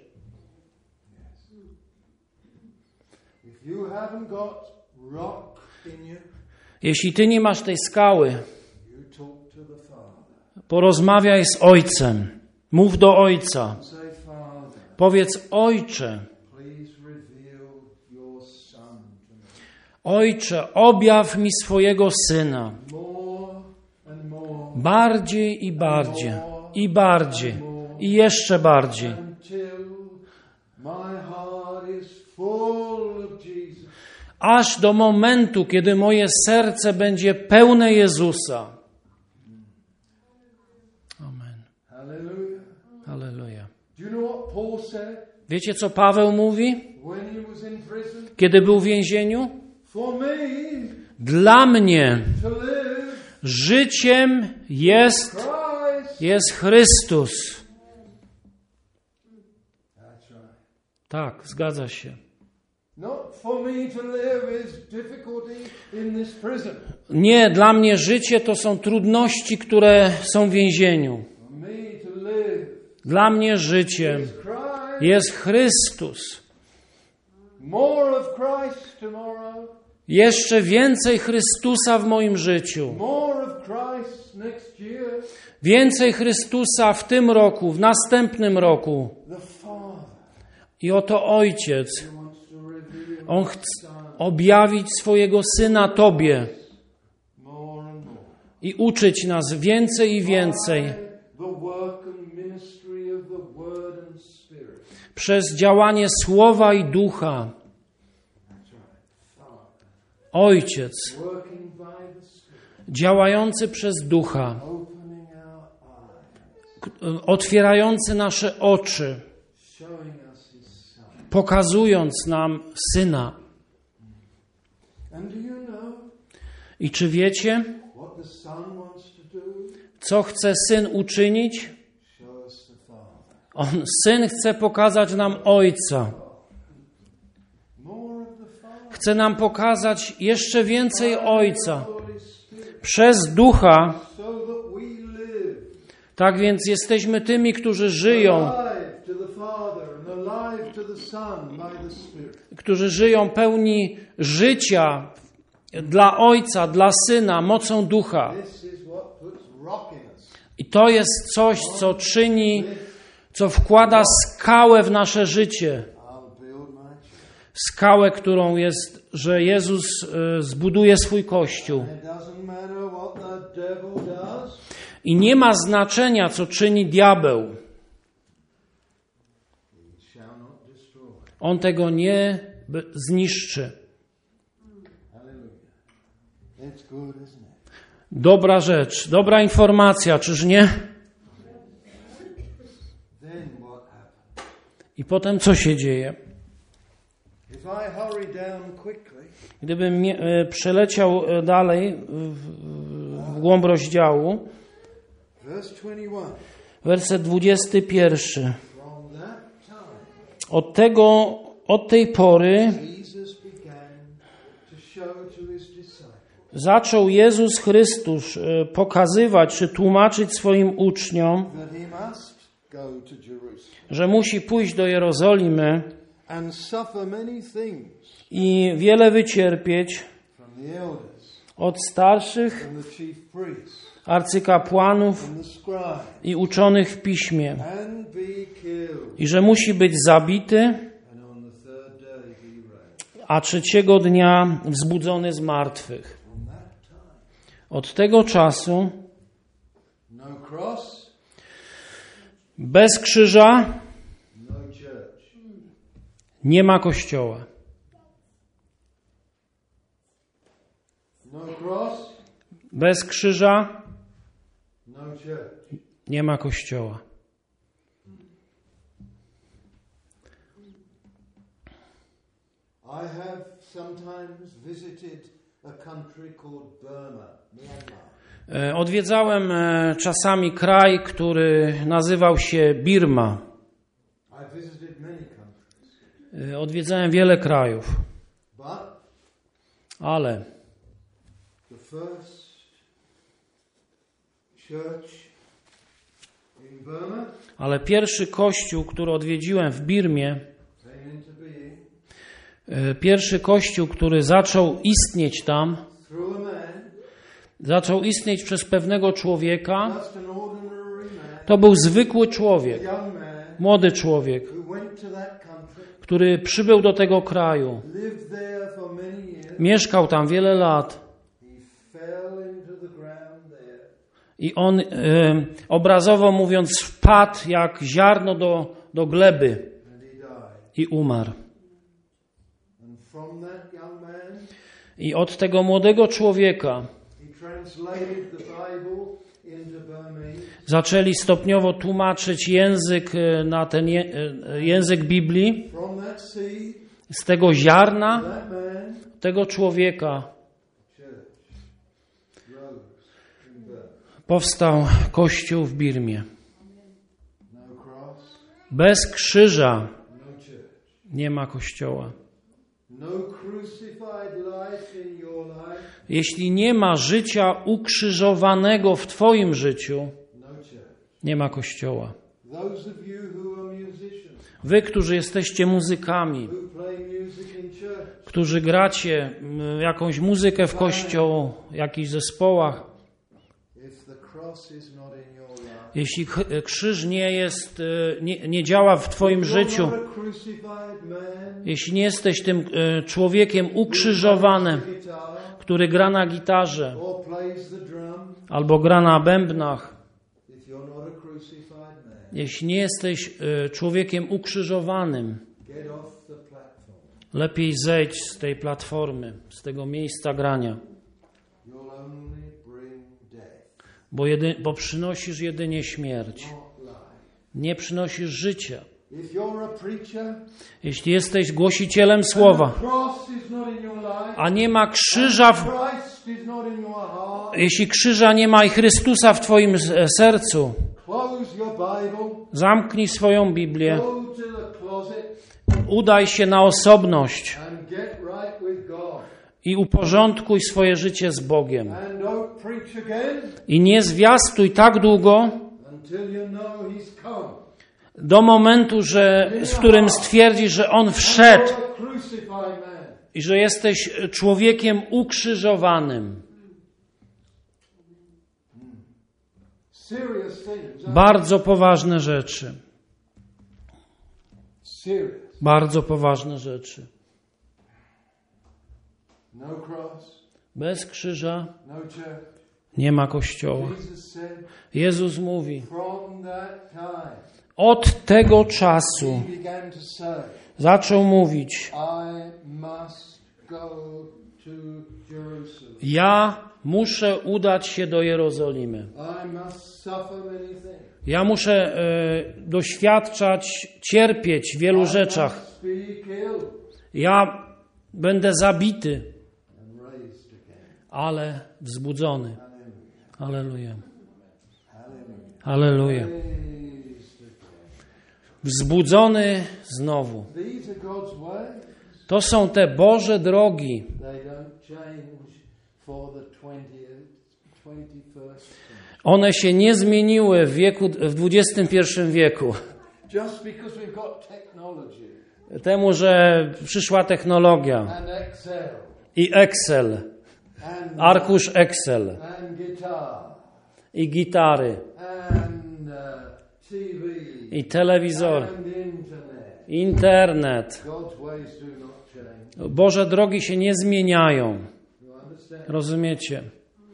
If you haven't got rock in you, Jeśli ty nie masz tej skały, you talk to the Father. porozmawiaj z Ojcem. Mów do Ojca. Say, Father, Powiedz: Ojcze, please reveal your Son to me. Ojcze, objaw mi swojego Syna. More and more Bardziej i bardziej, i bardziej, i jeszcze bardziej. until my heart is full of Jesus. Aż do momentu, kiedy moje serce będzie pełne Jezusa. Amen. Hallelujah. Halleluja. Do you know what Paul said Wiecie, co Paweł mówi, when he was in prison? kiedy był w więzieniu? For me Dla mnie to live, życiem jest Christ. Chrystus. That's right. Tak, zgadza się. Not for me to live is difficulty in this prison. Nie, dla mnie życie to są trudności, które są w więzieniu. For me to live Dla mnie życiem is Christ. jest Chrystus. More of Christ tomorrow. Jeszcze więcej Chrystusa w moim życiu. More of Christ next year. Więcej Chrystusa w tym roku, w następnym roku. The Father I oto Ojciec, wants to reveal On chce objawić swojego Syna Tobie more and more. i uczyć nas więcej i więcej The work and ministry of the Word and Spirit. przez działanie Słowa i Ducha. That's right. Father, Ojciec, working by the Spirit, działający przez Ducha, opening our eyes, otwierający nasze oczy, showing us His Son. pokazując nam Syna. And do you know I czy wiecie, what the Son wants to do? co chce Syn uczynić? Show us the Father. Syn chce pokazać nam Ojca. More of the Father. Chce nam pokazać jeszcze więcej Ojca. Holy Spirit, Przez Ducha, so that we live Tak więc jesteśmy tymi, którzy żyją, alive to the Father and alive to the Son by the Spirit. którzy żyją pełni życia dla Ojca, dla Syna, mocą Ducha. This is what puts rock in us. I to jest coś, co czyni, co wkłada skałę w nasze życie. I'll build my church. Skałę, którą jest, że Jezus zbuduje swój Kościół. It doesn't matter what the devil does. I nie ma znaczenia, co czyni diabeł. He shall not destroy. On tego nie zniszczy. Hallelujah. It's good, isn't it? Dobra rzecz, dobra informacja, czyż nie? Then what happens? I potem co się dzieje? If I hurry down quickly, Gdybym przeleciał dalej w głąb rozdziału, verse 21. werset 21. From that time, Od tej pory Jesus began to show to his disciples zaczął Jezus Chrystus pokazywać czy tłumaczyć swoim uczniom, that he must go to Jerusalem że musi pójść do Jerozolimy and suffer many things i wiele wycierpieć from the elders, od starszych, from the chief priests, arcykapłanów from the scribes, i uczonych w piśmie. and be killed. I że musi być zabity, And on the third day he rose. a trzeciego dnia wzbudzony z martwych. From that time, Od tego czasu no cross, bez krzyża no church. nie ma Kościoła. No cross, Bez krzyża no church. nie ma Kościoła. I have sometimes visited a country called Burma, Myanmar. Odwiedzałem czasami kraj, który nazywał się Birma. I visited many countries. Odwiedzałem wiele krajów, But ale the first church in Burma pierwszy kościół, który odwiedziłem w Birmie, came into being pierwszy kościół, który zaczął istnieć tam, through a man, zaczął istnieć przez pewnego człowieka. just an ordinary man, To był zwykły a człowiek, young man młody człowiek, who went to that country, który przybył do tego kraju. lived there for many years. Mieszkał tam wiele lat He fell into the ground there i on, obrazowo mówiąc, wpadł jak ziarno do gleby and he died. i umarł. And from that young man, I od tego młodego człowieka he translated the Bible into Burmese. zaczęli stopniowo tłumaczyć język na ten język Biblii. From that seed, Z tego ziarna that man, tego człowieka church rose in Burma. powstał Kościół w Birmie. No cross, Bez krzyża no church. nie ma Kościoła. No crucified life in your life, Jeśli nie ma życia ukrzyżowanego w Twoim życiu, no church. nie ma Kościoła. Those of you who are musicians, Wy, którzy jesteście muzykami, who play music in church, którzy gracie jakąś muzykę w kościołu, jakichś zespołach, if the cross is not in your life, jeśli krzyż nie działa w Twoim życiu, you're not a crucified man, jeśli nie jesteś tym człowiekiem ukrzyżowanym, guitar, który gra na gitarze or plays the drum, albo gra na bębnach, if you're not a crucified man, jeśli nie jesteś człowiekiem ukrzyżowanym, get off the platform. lepiej zejdź z tej platformy, z tego miejsca grania, You'll only bring death, bo przynosisz jedynie śmierć, not life. nie przynosisz życia. If you're a preacher, Jeśli jesteś głosicielem słowa, cross is not in your life, a nie ma krzyża, Christ is not in your heart, jeśli krzyża nie ma i Chrystusa w Twoim sercu, close your Bible, zamknij swoją Biblię, go to the closet udaj się na osobność and get right with God. i uporządkuj swoje życie z Bogiem. And don't preach again I nie zwiastuj tak długo, until you know he's come. Do momentu, w którym stwierdzisz, że On wszedł You're a crucified man. i że jesteś człowiekiem ukrzyżowanym. Serious things. Bardzo poważne rzeczy. Serious. Bardzo poważne rzeczy. No cross, Bez krzyża no church. nie ma Kościoła. Jesus said, Jezus mówi, from that time, od tego czasu he began to say, zaczął mówić, I must go to Jerusalem. ja muszę udać się do Jerozolimy. I must suffer many things. Ja muszę doświadczać, cierpieć w wielu rzeczach. I must be killed Ja będę zabity, and raised again. ale wzbudzony. Hallelujah. Halleluja. Hallelujah. Halleluja. Raised again. Wzbudzony znowu. These are God's ways. To są te Boże drogi. They don't change for the 21st century. One się nie zmieniły w XXI wieku. Just because we've got technology Temu, że przyszła technologia and Excel i Excel, and arkusz Excel and guitar i gitary and TV i telewizor, and internet. internet. God's ways do not change. Boże drogi się nie zmieniają. You understand? Rozumiecie?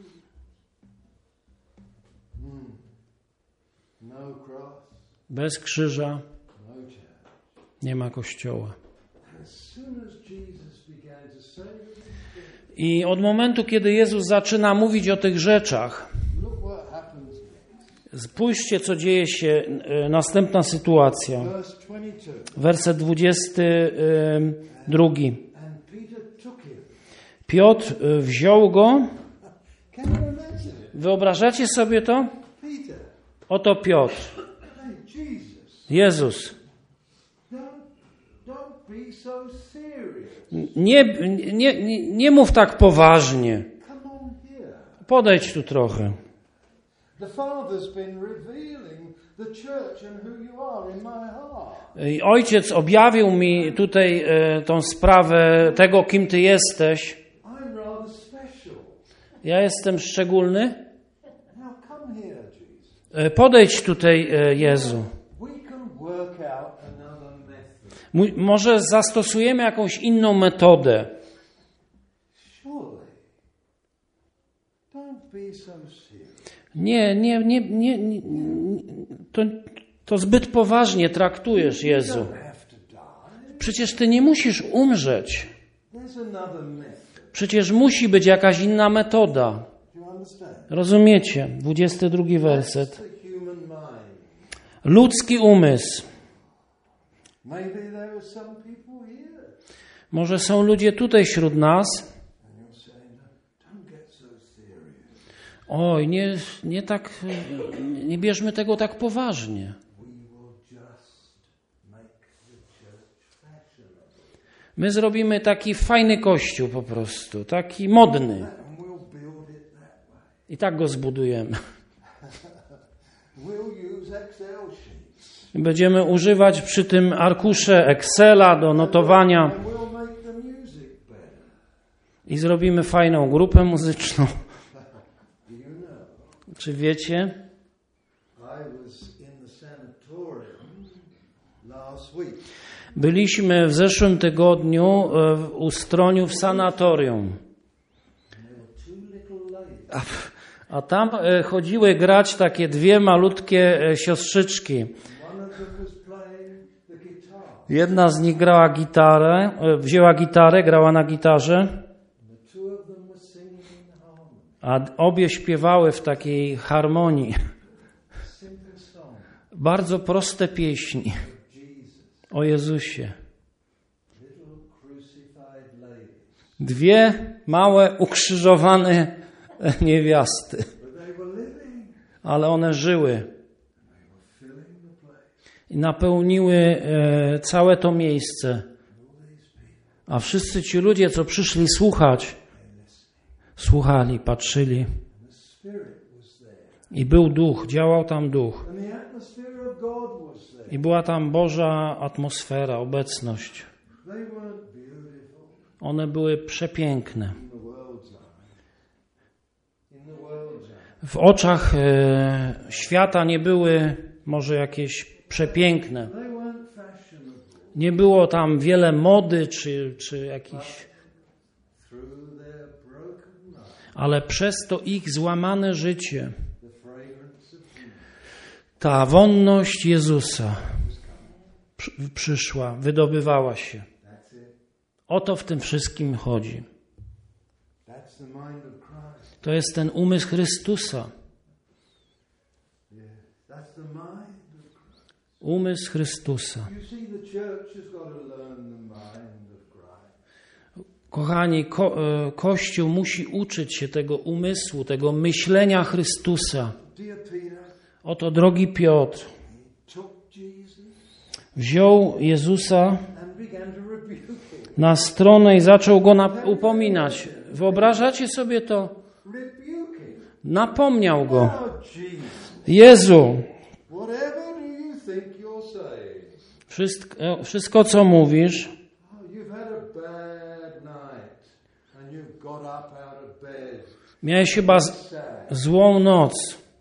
No cross, Bez krzyża no church. nie ma Kościoła. As soon as Jesus began to say these things, I od momentu, kiedy Jezus zaczyna mówić o tych rzeczach, look what happens next. spójrzcie, co dzieje się, następna sytuacja. Verse 22. Werset 22. And Peter took him. Piotr wziął go. Can you imagine it? Wyobrażacie sobie to? Peter, Oto Piotr. hey, Jesus, Jezus. don't be so serious. Nie mów tak poważnie. Come on here. Podejdź tu trochę. The Father's been revealing the church and who you are in my heart. I Ojciec objawił mi tutaj tą sprawę tego, kim Ty jesteś. I'm rather special. Ja jestem szczególny. Now come here, Jesus. Podejdź tutaj, Jezu. We can work out another method. Może zastosujemy jakąś inną metodę. Surely. Don't be so serious. Nie. To zbyt poważnie traktujesz, You Jezu. don't have to die. Przecież Ty nie musisz umrzeć. There's another method. Przecież musi być jakaś inna metoda. Do you understand? Rozumiecie? 22 werset. That's the human mind. Ludzki umysł. Maybe there are some people here. Może są ludzie tutaj wśród nas. And you're saying, don't get so serious. Oj, nie bierzmy tego tak poważnie. We will just make the church fashionable. My zrobimy taki fajny kościół po prostu, taki modny. And we'll build it that way. I tak go zbudujemy. We'll use Excel sheets. Będziemy używać przy tym arkusze Excela do notowania And we'll make the music better. i zrobimy fajną grupę muzyczną. Do you know? Czy wiecie? I was in the sanatorium last week. Byliśmy w zeszłym tygodniu w Ustroniu w sanatorium. There were two little ladies. A tam chodziły grać takie dwie malutkie siostrzyczki. One of them was playing the guitar. Jedna z nich grała gitarę, wzięła gitarę, grała na gitarze, The two of them were singing in harmony. a obie śpiewały w takiej harmonii. Simple song Bardzo proste pieśni of Jesus. o Jezusie. Little crucified ladies. Dwie małe, ukrzyżowane niewiasty. But they were living. Ale one żyły They were filling the place. i napełniły całe to miejsce. All these people. A wszyscy ci ludzie, co przyszli słuchać, słuchali, patrzyli. And the Spirit was there. I był duch, działał tam duch. And the atmosphere of God was there. I była tam Boża atmosfera, obecność. They weren't beautiful One były przepiękne. in the world's eye. In the world's eye. W oczach świata nie były może jakieś przepiękne. They weren't fashionable. Nie było tam wiele mody czy jakichś... Through their broken life, Ale przez to ich złamane życie, the fragrance of Him ta wonność Jezusa przyszła, wydobywała się. That's it. O to w tym wszystkim chodzi. That's the mind of Christ. To jest ten umysł Chrystusa. Yeah. That's the mind of Christ. Umysł Chrystusa. You see, the church has got to learn the mind of Christ. Kochani, Kościół musi uczyć się tego umysłu, tego myślenia Chrystusa. Dear Peter, Oto drogi Piotr took Jesus wziął Jezusa and began to rebuke him. na stronę i zaczął go upominać. Wyobrażacie sobie to? Rebuke him. Napomniał go. Oh, Jesus. Jezu, Whatever do you think you're saying? wszystko co mówisz, Oh, you've had a bad night and you've got up out of bed. miałeś chyba Sad. złą noc.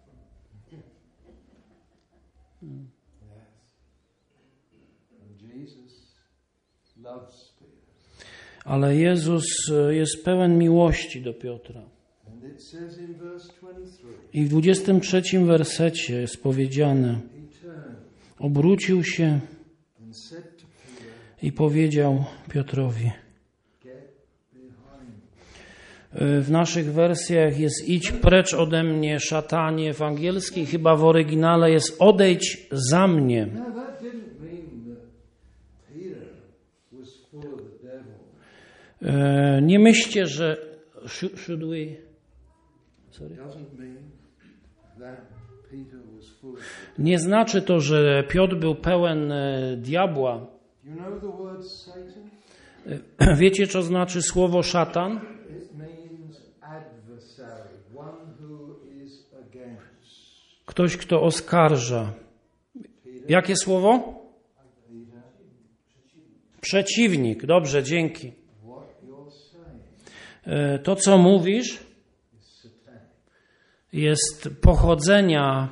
And Jesus loves Peter. Ale Jezus jest pełen miłości do Piotra. And it says in verse 23, I w 23 wersecie jest powiedziane: he turned obrócił się and said to Peter, i powiedział Piotrowi. get behind me. W naszych wersjach jest idź precz ode mnie, szatanie. W angielskiej chyba w oryginale jest odejdź za mnie. Now that didn't mean that Peter was full of the devil. Nie myślcie, że should we... Sorry? Doesn't mean that Peter was full of the Nie znaczy to, że Piotr był pełen diabła. You know the word Satan? Wiecie, co znaczy słowo szatan? It means adversary, one who is against. Ktoś, kto oskarża. Jakie słowo? Peter, Przeciwnik. Dobrze, dzięki. what you're saying To, co mówisz, is satanic. jest pochodzenia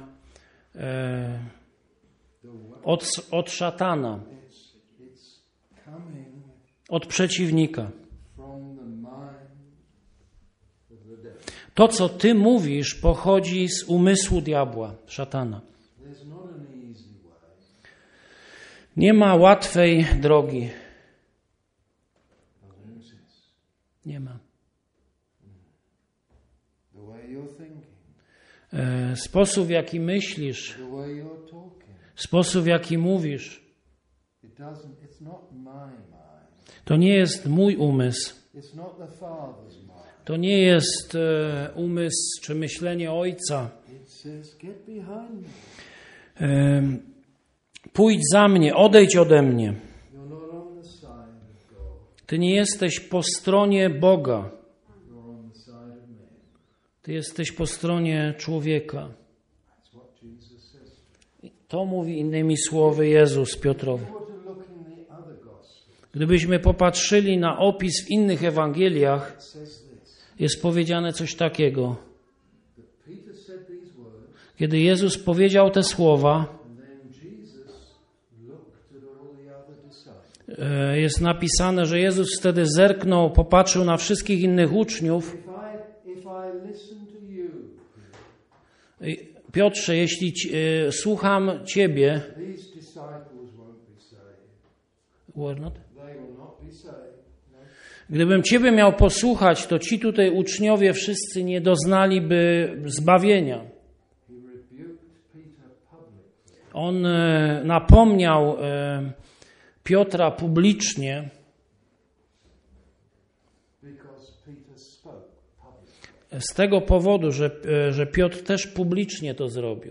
od szatana, It's coming od przeciwnika. from the mind of the devil. To, co ty mówisz, pochodzi z umysłu diabła, szatana. There's not an easy way. Nie ma łatwej drogi. Nie ma. The way you're thinking, Sposób, w jaki myślisz, the way you're talking, sposób, w jaki mówisz, it's not my mind. to nie jest mój umysł. It's not the Father's mind. To nie jest umysł czy myślenie Ojca. It says, get behind me. Pójdź za mnie, odejdź ode mnie. You're not on the side of God. Ty nie jesteś po stronie Boga. You're on the side of man. Ty jesteś po stronie człowieka. That's what Jesus says. To mówi innymi słowy Jezus Piotrowi. If you were to look in the other gospel, Gdybyśmy popatrzyli na opis w innych Ewangeliach, it says this. jest powiedziane coś takiego. That Peter said these words, Kiedy Jezus powiedział te słowa, and then Jesus looked at all the other disciples. jest napisane, że Jezus wtedy zerknął, popatrzył na wszystkich innych uczniów. If I listen to you, Piotrze, jeśli słucham Ciebie, these disciples won't be saved. were not? They will not be saved. No. Gdybym Ciebie miał posłuchać, to ci tutaj uczniowie wszyscy nie doznaliby zbawienia. He rebuked Peter publicly On napomniał Piotra publicznie, because Peter spoke publicly. z tego powodu, że Piotr też publicznie to zrobił.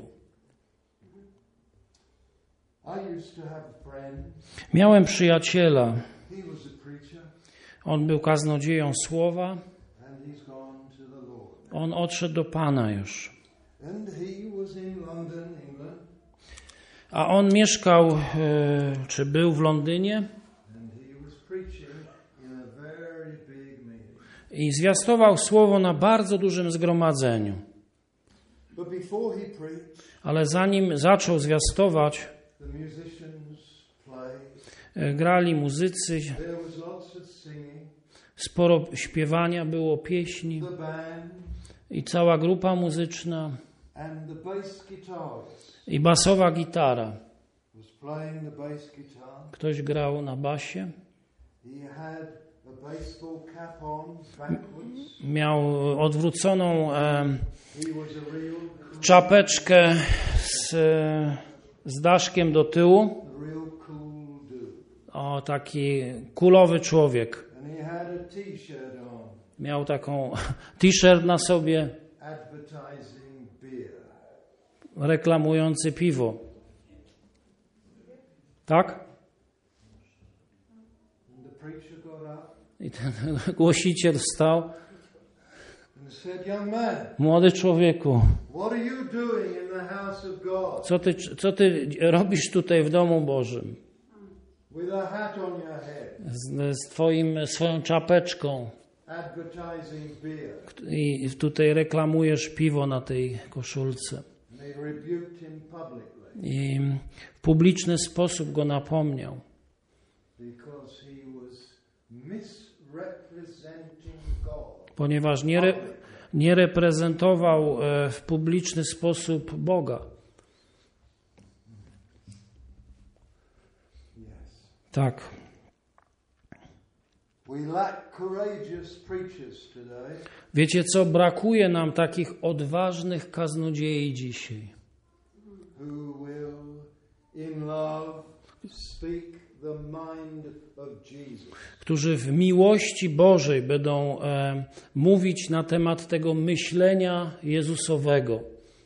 I used to have a friend. Miałem przyjaciela, He was a preacher, on był kaznodzieją słowa, and he's gone to the Lord. on odszedł do Pana już. And he was in London, England. A on mieszkał, czy był w Londynie And he was preaching in a very big meeting. i zwiastował słowo na bardzo dużym zgromadzeniu. But before he preached, Ale zanim zaczął zwiastować, the musicians played. grali muzycy, There was lots of singing. sporo śpiewania było, pieśni The band i cała grupa muzyczna and the bass guitarist i basowa gitara. was playing the bass guitar. Ktoś grał na basie, He had a baseball cap on backwards. miał odwróconą He was a real czapeczkę z daszkiem do tyłu. real cool dude. O, taki kulowy człowiek. And he had a t-shirt on Miał taką t-shirt na sobie advertising beer. reklamujący piwo. Tak? And the preacher got up I ten głosiciel wstał. and said, "Young man, Młody człowieku, what are you doing in the house of God co ty robisz tutaj w domu Bożym? with a hat on your head, Swoją czapeczką advertising beer?" i tutaj reklamujesz piwo na tej koszulce. And they rebuked him publicly I w publiczny sposób go napomniał, because he was misrepresenting God. ponieważ nie reprezentował w publiczny sposób Boga. Yes. Tak. We lack courageous preachers today. Wiecie co? Brakuje nam takich odważnych kaznodziei dzisiaj, Who will, in love, speak the mind of Jesus. którzy w miłości Bożej będą mówić na temat tego myślenia Jezusowego.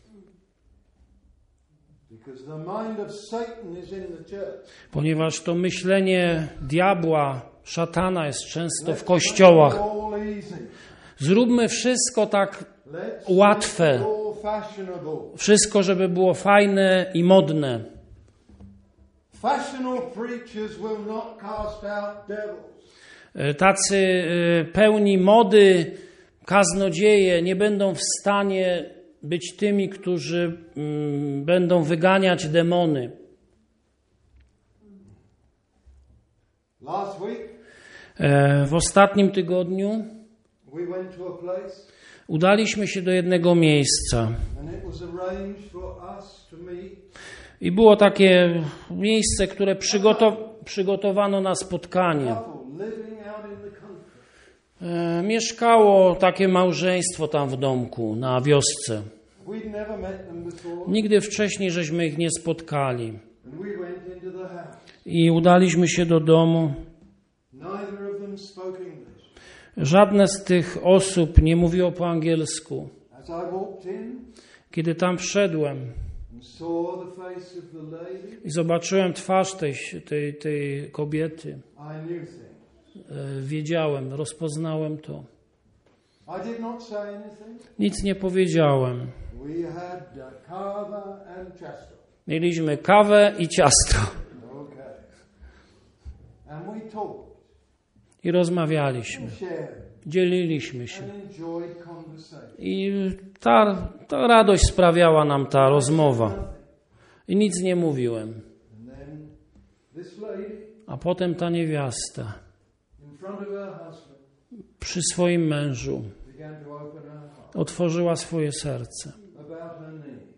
Because the mind of Satan is in the church. Ponieważ to myślenie diabła, szatana jest często w kościołach. All easy. Zróbmy wszystko tak Let's łatwe. make it all fashionable. Wszystko, żeby było fajne i modne. Fashionable preachers will not cast out devils. Tacy pełni mody kaznodzieje nie będą w stanie być tymi, którzy będą wyganiać demony. Last week, W ostatnim tygodniu we went to a place udaliśmy się do jednego miejsca and it was arranged for us to meet i było takie miejsce, które przygotowano na spotkanie. couple living out in the country. Mieszkało takie małżeństwo tam w domku, na wiosce. We'd never met them before, Nigdy wcześniej żeśmy ich nie spotkali. and we went into the house. I udaliśmy się do domu. Neither of them spoke English. Żadne z tych osób nie mówiło po angielsku. As I walked in Kiedy tam wszedłem and saw the face of the lady, i zobaczyłem twarz tej kobiety, I knew things. wiedziałem, rozpoznałem to. I did not say anything. Nic nie powiedziałem. We had kava and ciasto. Mieliśmy kawę i ciasto Okay. And we talked, i rozmawialiśmy, shared, dzieliliśmy się. and enjoyed conversation. I ta radość sprawiała nam ta rozmowa. I nic nie mówiłem. And then this lady, A potem ta niewiasta in front of her husband, przy swoim mężu began to open her heart otworzyła swoje serce. about her needs,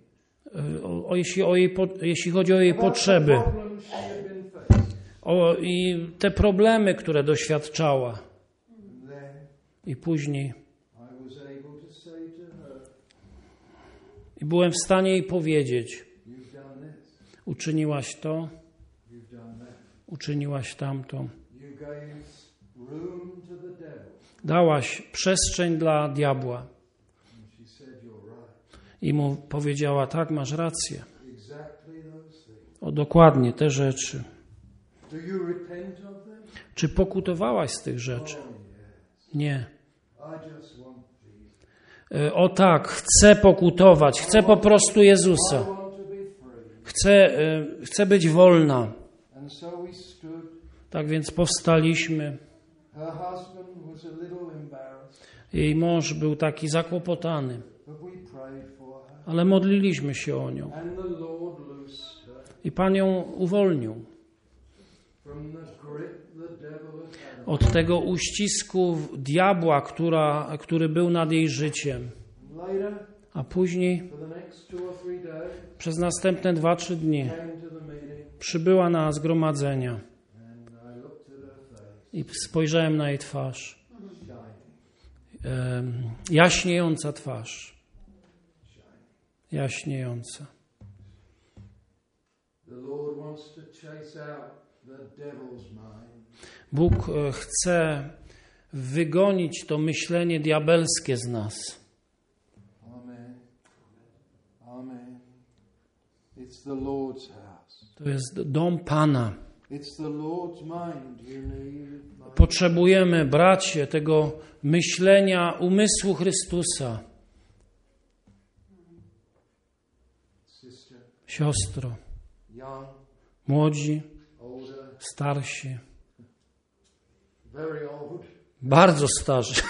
Jeśli chodzi o jej about the potrzeby problems she had been facing. i te problemy, które doświadczała. And then I później I was able to say to her, i byłem w stanie jej powiedzieć: "You've done this, uczyniłaś to, you've done that. uczyniłaś tamto. You gave room to the devil." Dałaś przestrzeń dla diabła. And she said, "You're right. I mu powiedziała: tak, masz rację. Exactly those things. O, dokładnie te rzeczy. Do you repent of them?" Czy pokutowałaś z tych rzeczy? Oh, yes. Nie. I just want Jesus. O tak, chcę pokutować, chcę po prostu Jezusa. I want to be free. Chcę być wolna. And so we stood. Tak więc powstaliśmy. Her husband was a little embarrassed, Jej mąż był taki zakłopotany, but we prayed for her. ale modliliśmy się o nią. And the Lord loosed her I Pan ją uwolnił from the grip the devil had had. od tego uścisku diabła, który był nad jej życiem. Later, A później for the next 2 or 3 days, przez następne 2-3 dni came to the meeting, przybyła na zgromadzenia and I looked at her face, i spojrzałem na jej twarz. shining, Jaśniejąca twarz. shining. Jaśniejąca. The Lord wants to chase out the devil's mind. Bóg chce wygonić to myślenie diabelskie z nas. Amen. Amen. It's the Lord's house. To jest dom Pana. It's the Lord's mind you need. Potrzebujemy, bracie, tego myślenia umysłu Chrystusa. Sister, Siostro, young, młodzi, older, starsi, very old. bardzo starzy.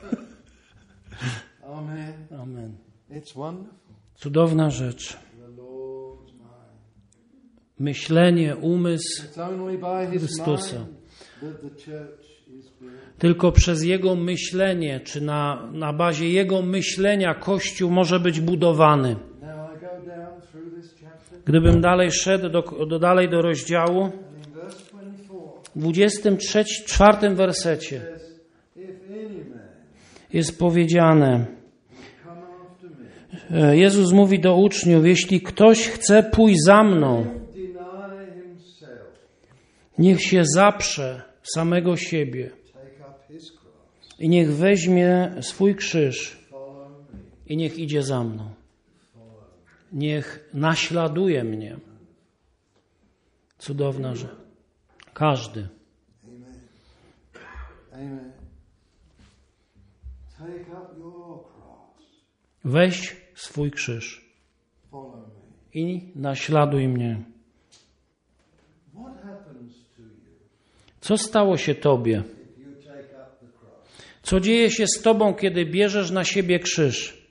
Amen. Amen. It's wonderful. Cudowna rzecz. The Lord's mind. Myślenie, umysł It's only by His Chrystusa. mind that the church is built. Tylko przez Jego myślenie, czy na bazie Jego myślenia Kościół może być budowany. Now I go down through this chapter, Gdybym dalej szedł dalej do rozdziału, and in verse 24 w 24 wersecie says, "If any man jest powiedziane, come after me, Jezus mówi do uczniów, jeśli ktoś chce pójść za mną, deny himself, niech się zaprze samego siebie take up his cross, i niech weźmie swój krzyż follow me." i niech idzie za mną. Niech naśladuje mnie. Cudowna rzecz. Każdy. Amen. Amen. Take up your cross, Weź swój krzyż follow me. i naśladuj mnie. What happens to you Co stało się Tobie? if you take up the cross? Co dzieje się z Tobą, kiedy bierzesz na siebie krzyż?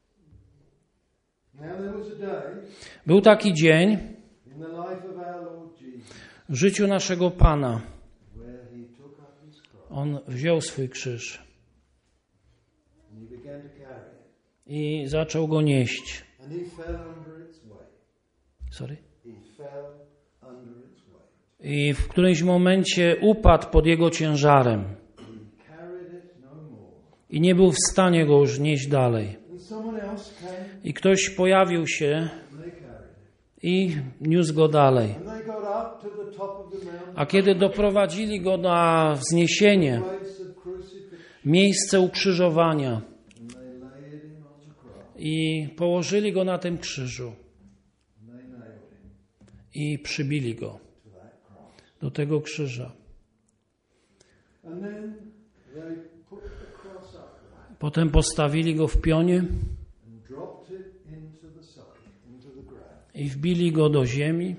Now there was a day Był taki dzień in the life of our Lord Jesus w życiu naszego Pana. where he took up his cross On wziął swój krzyż and he began to carry it. i zaczął go nieść. And he fell under its weight. Sorry? He fell under its weight. I w którymś momencie upadł pod jego ciężarem He carried it no more. i nie był w stanie go już nieść dalej. And someone else came I ktoś pojawił się and they carried it. i niósł go dalej. And they got up to the top of the mountain, A kiedy doprowadzili go na wzniesienie, place of crucifixion, miejsce ukrzyżowania and they laid him on the cross. i położyli go na tym krzyżu And they nailed him i przybili go to that cross. do tego krzyża. And then they put the cross upright Potem postawili go w pionie and dropped it into the soil, into the ground. i wbili go do ziemi,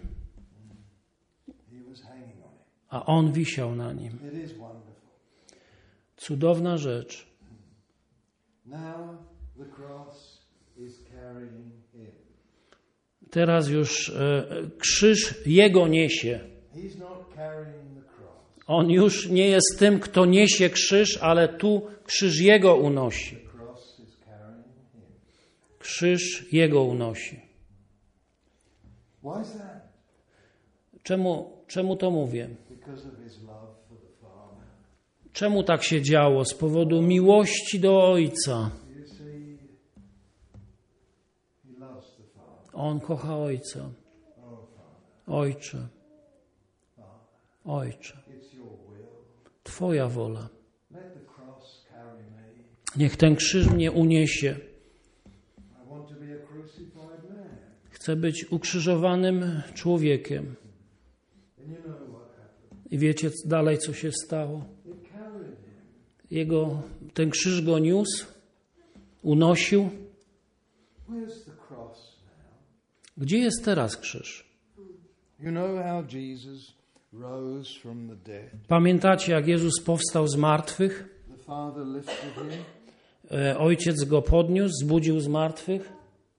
He was hanging on it. a on wisiał na nim. It is wonderful. Cudowna rzecz. Now the cross is carrying him. Teraz już krzyż jego niesie. He's not carrying the cross. On już nie jest tym, kto niesie krzyż, ale tu krzyż jego unosi. The cross is carrying him. Krzyż jego unosi. Why is that? Czemu to mówię? Because of his love for the Father. Czemu tak się działo? Z powodu miłości do Ojca. You see, he loves the Father. On kocha Ojca. Oh, Father. Ojcze, Ojcze, It's your will. Twoja wola. Let the cross carry me. Niech ten krzyż mnie uniesie. I want to be a crucified man. Chcę być ukrzyżowanym człowiekiem. And you know what happened. I wiecie dalej, co się stało? It carried him. Ten krzyż go niósł unosił. Where's the cross now? Gdzie jest teraz krzyż? You know how Jesus rose from the dead. Pamiętacie, jak Jezus powstał z martwych? The Father lifted him. Ojciec go podniósł, zbudził z martwych.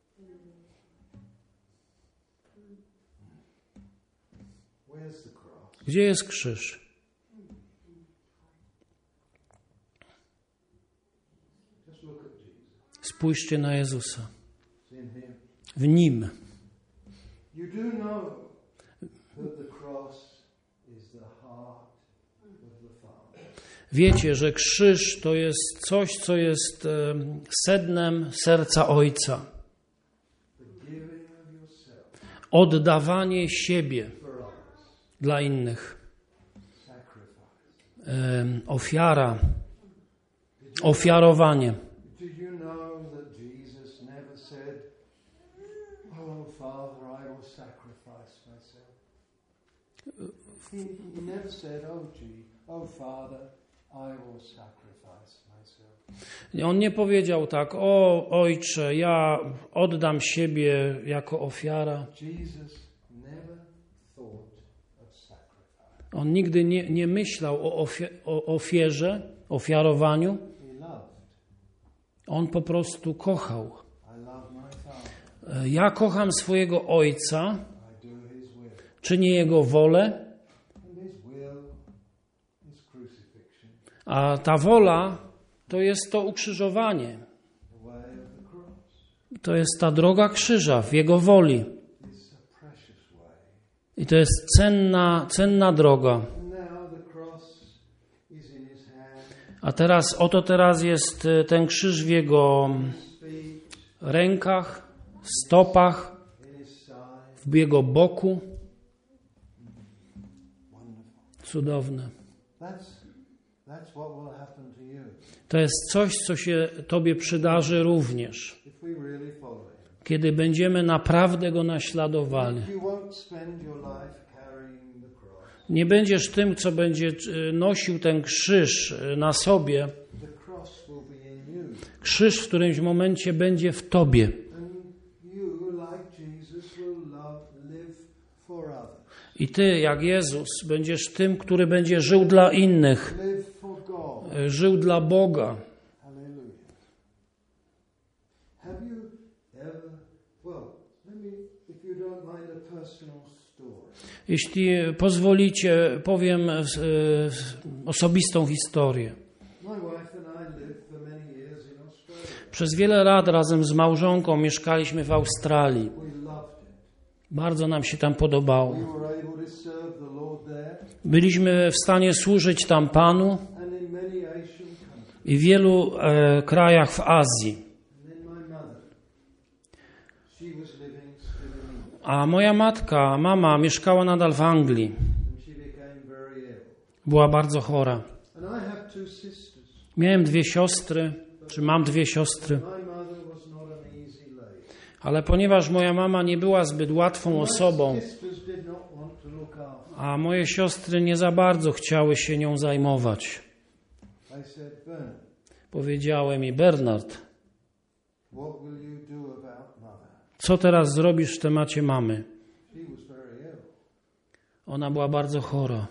Where's the cross? Gdzie jest krzyż? Just look at Jesus. Spójrzcie na Jezusa. It's in him. W Nim. You do know that the cross is the heart of the Father. Wiecie, że krzyż to jest coś, co jest sednem serca Ojca. The giving of yourself Oddawanie siebie for others. dla innych. Sacrifice. Ofiara. Ofiarowanie. Do you know that Jesus never said, "Oh Father, I will sacrifice myself"? He never said, "Oh Father, I will sacrifice myself." On nie powiedział tak: o Ojcze, ja oddam siebie jako ofiara. Jesus never thought of sacrifice. On nigdy nie myślał o ofierze, ofiarowaniu. He loved. On po prostu kochał. I love my Father. Ja kocham swojego Ojca, I do His will. czynię Jego wolę, And His will is crucifixion, a ta wola to jest to ukrzyżowanie. the way of the cross. To jest ta droga krzyża w Jego woli. It's a precious way. I to jest cenna droga. And now the cross is in His hand, A teraz jest ten krzyż w Jego His feet, rękach, stopach, in His side. w Jego boku. Wonderful. Cudowne. That's what will happen to you To jest coś, co się Tobie przydarzy również, if we really follow Him. kiedy będziemy naprawdę Go naśladowali. You won't spend your life carrying the cross. Nie będziesz tym, co będzie nosił ten krzyż na sobie. The cross will be in you. Krzyż w którymś momencie będzie w Tobie. And you, like Jesus, will live for others. I Ty, jak Jezus, będziesz tym, który będzie żył dla innych, Live for God. żył dla Boga. Hallelujah. Have you ever, let me, if you don't mind, a personal story. Jeśli pozwolicie, powiem osobistą historię. My wife and I lived for many years in Australia. Przez wiele lat razem z małżonką mieszkaliśmy w Australii. We loved it. Bardzo nam się tam podobało. We were able to serve the Lord there Byliśmy w stanie służyć tam Panu and in many Asian countries. i w wielu krajach w Azji. And then my mother, she was living still in England, A moja mama mieszkała nadal w Anglii. and she became very ill. Była bardzo chora. And I have two sisters. Miałem dwie siostry, czy mam dwie siostry, My mother was not an easy lady. ale ponieważ moja mama nie była zbyt łatwą osobą, My sisters did not want to look after. a moje siostry nie za bardzo chciały się nią zajmować, I said, Bernard, powiedziałem jej: Bernard, what will you do about mother? co teraz zrobisz w temacie mamy? She was very ill. Ona była bardzo chora.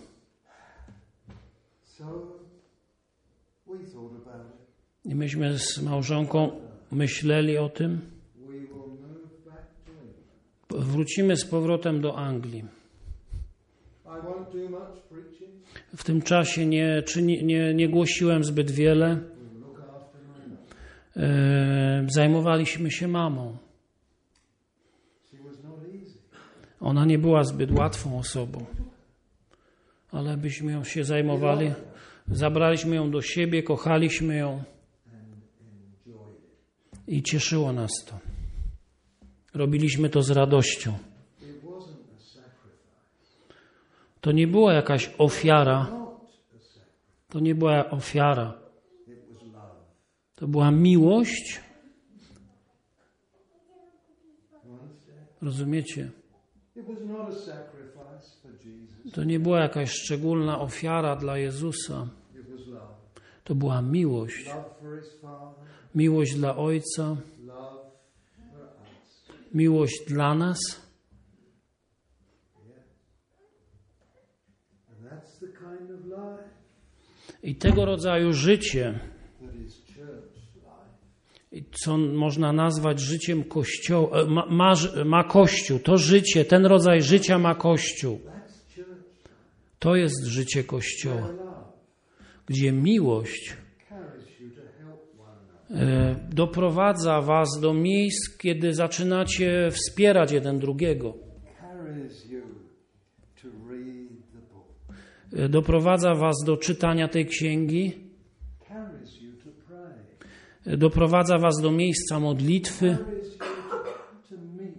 So we thought about it. I myśmy z małżonką myśleli o tym. We will move back to England. Wrócimy z powrotem do Anglii. I won't do much preaching. W tym czasie nie głosiłem zbyt wiele. We'll look after my mother. Zajmowaliśmy się mamą. She was not easy. Ona nie była zbyt łatwą osobą, ale byśmy ją się zajmowali. Zabraliśmy ją do siebie, kochaliśmy ją And enjoyed it. i cieszyło nas to. Robiliśmy to z radością. It wasn't a sacrifice. To nie była jakaś ofiara. Not a sacrifice. To nie była ofiara. It was love. To była miłość. You understand? Rozumiecie? It was not a sacrifice for Jesus. To nie była jakaś szczególna ofiara dla Jezusa. It was love. To była miłość. love for his Father, Miłość dla Ojca, love for us. miłość dla nas. And that's the kind of life I tego rodzaju życie, that is church life. co można nazwać życiem Kościoła, ma Kościół. To życie, ten rodzaj życia ma Kościół. That's church. To jest życie Kościoła, Where love gdzie miłość carries you to help one another. doprowadza was do miejsc, kiedy zaczynacie wspierać jeden drugiego. Carries you to read the book. Doprowadza was do czytania tej księgi. Carries you to pray. Doprowadza was do miejsca modlitwy. Carries you to meet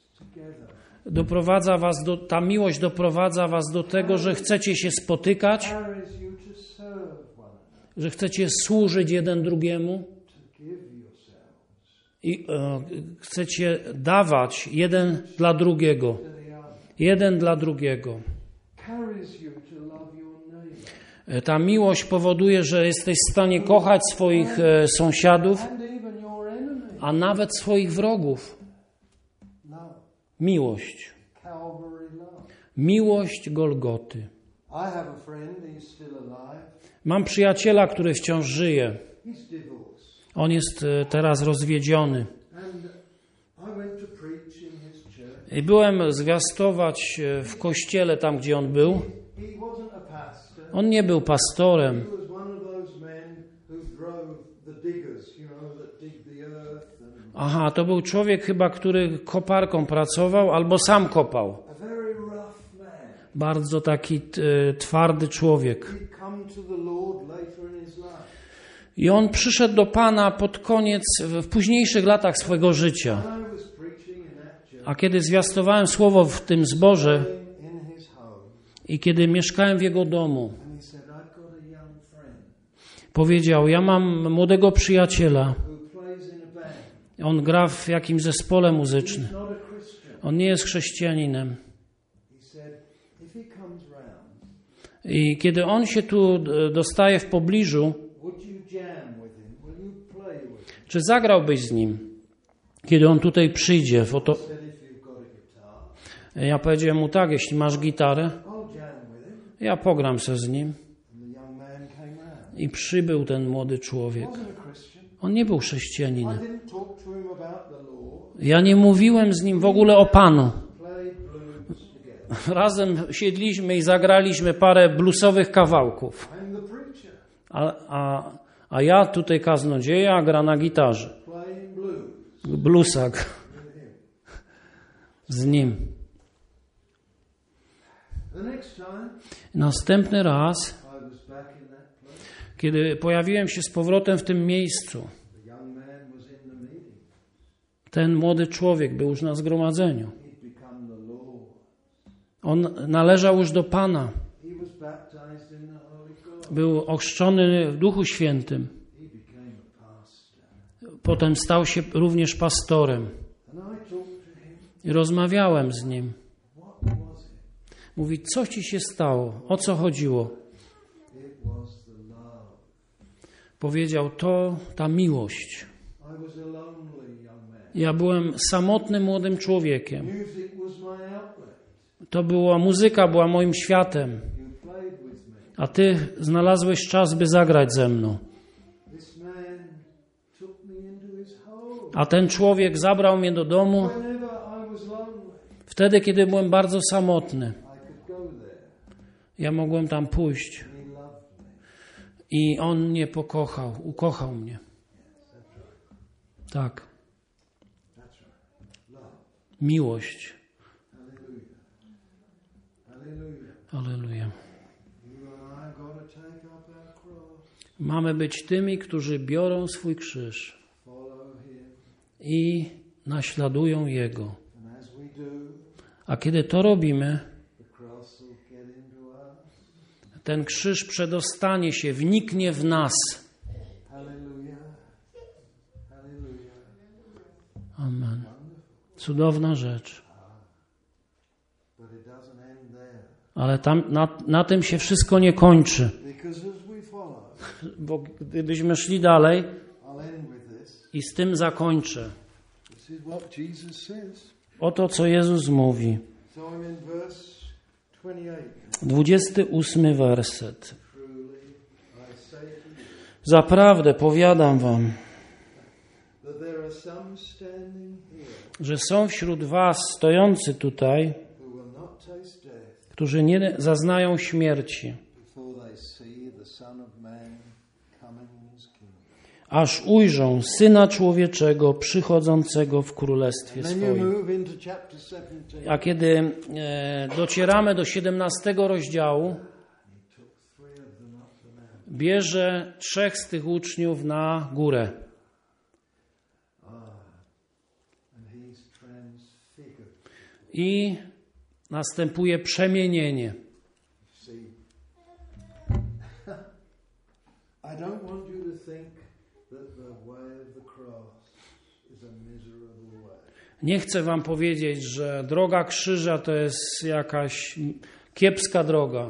together. Ta miłość doprowadza was do tego, że chcecie się spotykać, Carries you to serve one another. że chcecie służyć jeden drugiemu To give yourselves i chcecie dawać jeden dla drugiego. to the other. Jeden dla drugiego. Carries you to love your neighbor. Ta miłość powoduje, że jesteś w stanie kochać swoich sąsiadów, And even your enemy. a nawet swoich wrogów. Love. Miłość. Calvary love. Miłość Golgoty. I have a friend, he's still alive. Mam przyjaciela, który wciąż żyje. He's divorced. On jest teraz rozwiedziony. And I went to preach in his church. I byłem zwiastować w kościele tam, gdzie on był. He wasn't a pastor. On nie był pastorem. He was one of those men who drove the diggers, that dig the earth. Aha, to był człowiek chyba, który koparką pracował albo sam kopał. A very rough man. Bardzo taki twardy człowiek. He'd come to the Lord later in his life. I on przyszedł do Pana pod koniec, w późniejszych latach swojego życia. I was preaching in that church, A kiedy zwiastowałem słowo w tym zborze in his home, i kiedy mieszkałem w jego domu, and he said, I've got a young friend powiedział, ja mam młodego przyjaciela. who plays in a band. On gra w jakimś zespole muzycznym. He's not a Christian. On nie jest chrześcijaninem. He said, if he comes round, I kiedy on się tu dostaje w pobliżu, would you jam with him? Will you play with him? czy zagrałbyś z nim? Kiedy on tutaj przyjdzie, He said, if you've got a guitar, ja powiedziałem mu tak, jeśli masz gitarę, I'll jam with him. ja pogram se z nim. And the young man came round. I przybył ten młody człowiek. He wasn't a Christian. On nie był I chrześcijaninem. didn't talk to him about the law. Ja nie mówiłem z nim w ogóle o Panu. Played blues together. Razem siedliśmy i zagraliśmy parę bluesowych kawałków. I'm the preacher, A ja tutaj kaznodzieja gra na gitarze. playing blues Bluesak with him. z nim. The next time Następny raz, I was back in that place, kiedy pojawiłem się z powrotem w tym miejscu, the young man was in the meeting. ten młody człowiek był już na zgromadzeniu. He'd become the Lord. On należał już do Pana. He was baptized in the Holy Ghost. Był ochrzczony w Duchu Świętym. He became a pastor. Potem stał się również pastorem. And I talked to him. I rozmawiałem z nim. What was it? Mówi, co ci się stało? O co chodziło? It was the love. Powiedział, to ta miłość. I was a lonely young man. Ja byłem samotnym młodym człowiekiem. Music was my outlet. Muzyka była moim światem. You played with me. A ty znalazłeś czas, by zagrać ze mną. This man took me into his home. A ten człowiek zabrał mnie do domu Whenever I was lonely, wtedy, kiedy byłem bardzo samotny. I could go there. Ja mogłem tam pójść. And he loved me. I on mnie ukochał mnie. Tak, That's right. Love. miłość. Hallelujah. Hallelujah. Alleluja. You and I got to take up our cross. Mamy być tymi, którzy biorą swój krzyż Follow him. i naśladują Jego. And as we do, A kiedy to robimy, the cross will get into us. ten krzyż przedostanie się, wniknie w nas. Hallelujah. Hallelujah. Amen. Cudowna rzecz. But it doesn't end there. Ale tam, na tym się wszystko nie kończy. Because as we follow, bo gdybyśmy szli dalej I'll end with this. i z tym zakończę. This is what Jesus says. Oto, co Jezus mówi. So I'm in verse 28. 28 werset. Truly I say to you Zaprawdę powiadam wam, that there are some standing here że są wśród was stojący tutaj, who will not taste death którzy nie zaznają śmierci, before they see the Son of Man coming in his kingdom. aż ujrzą Syna Człowieczego przychodzącego w Królestwie And then you swoim. move into chapter 17. A kiedy docieramy do 17 rozdziału, bierze 3 z tych uczniów na górę And he's transfigured. i następuje przemienienie. See, I don't want you to think that the way of the cross is a miserable way. Nie chcę wam powiedzieć, że droga krzyża to jest jakaś kiepska droga.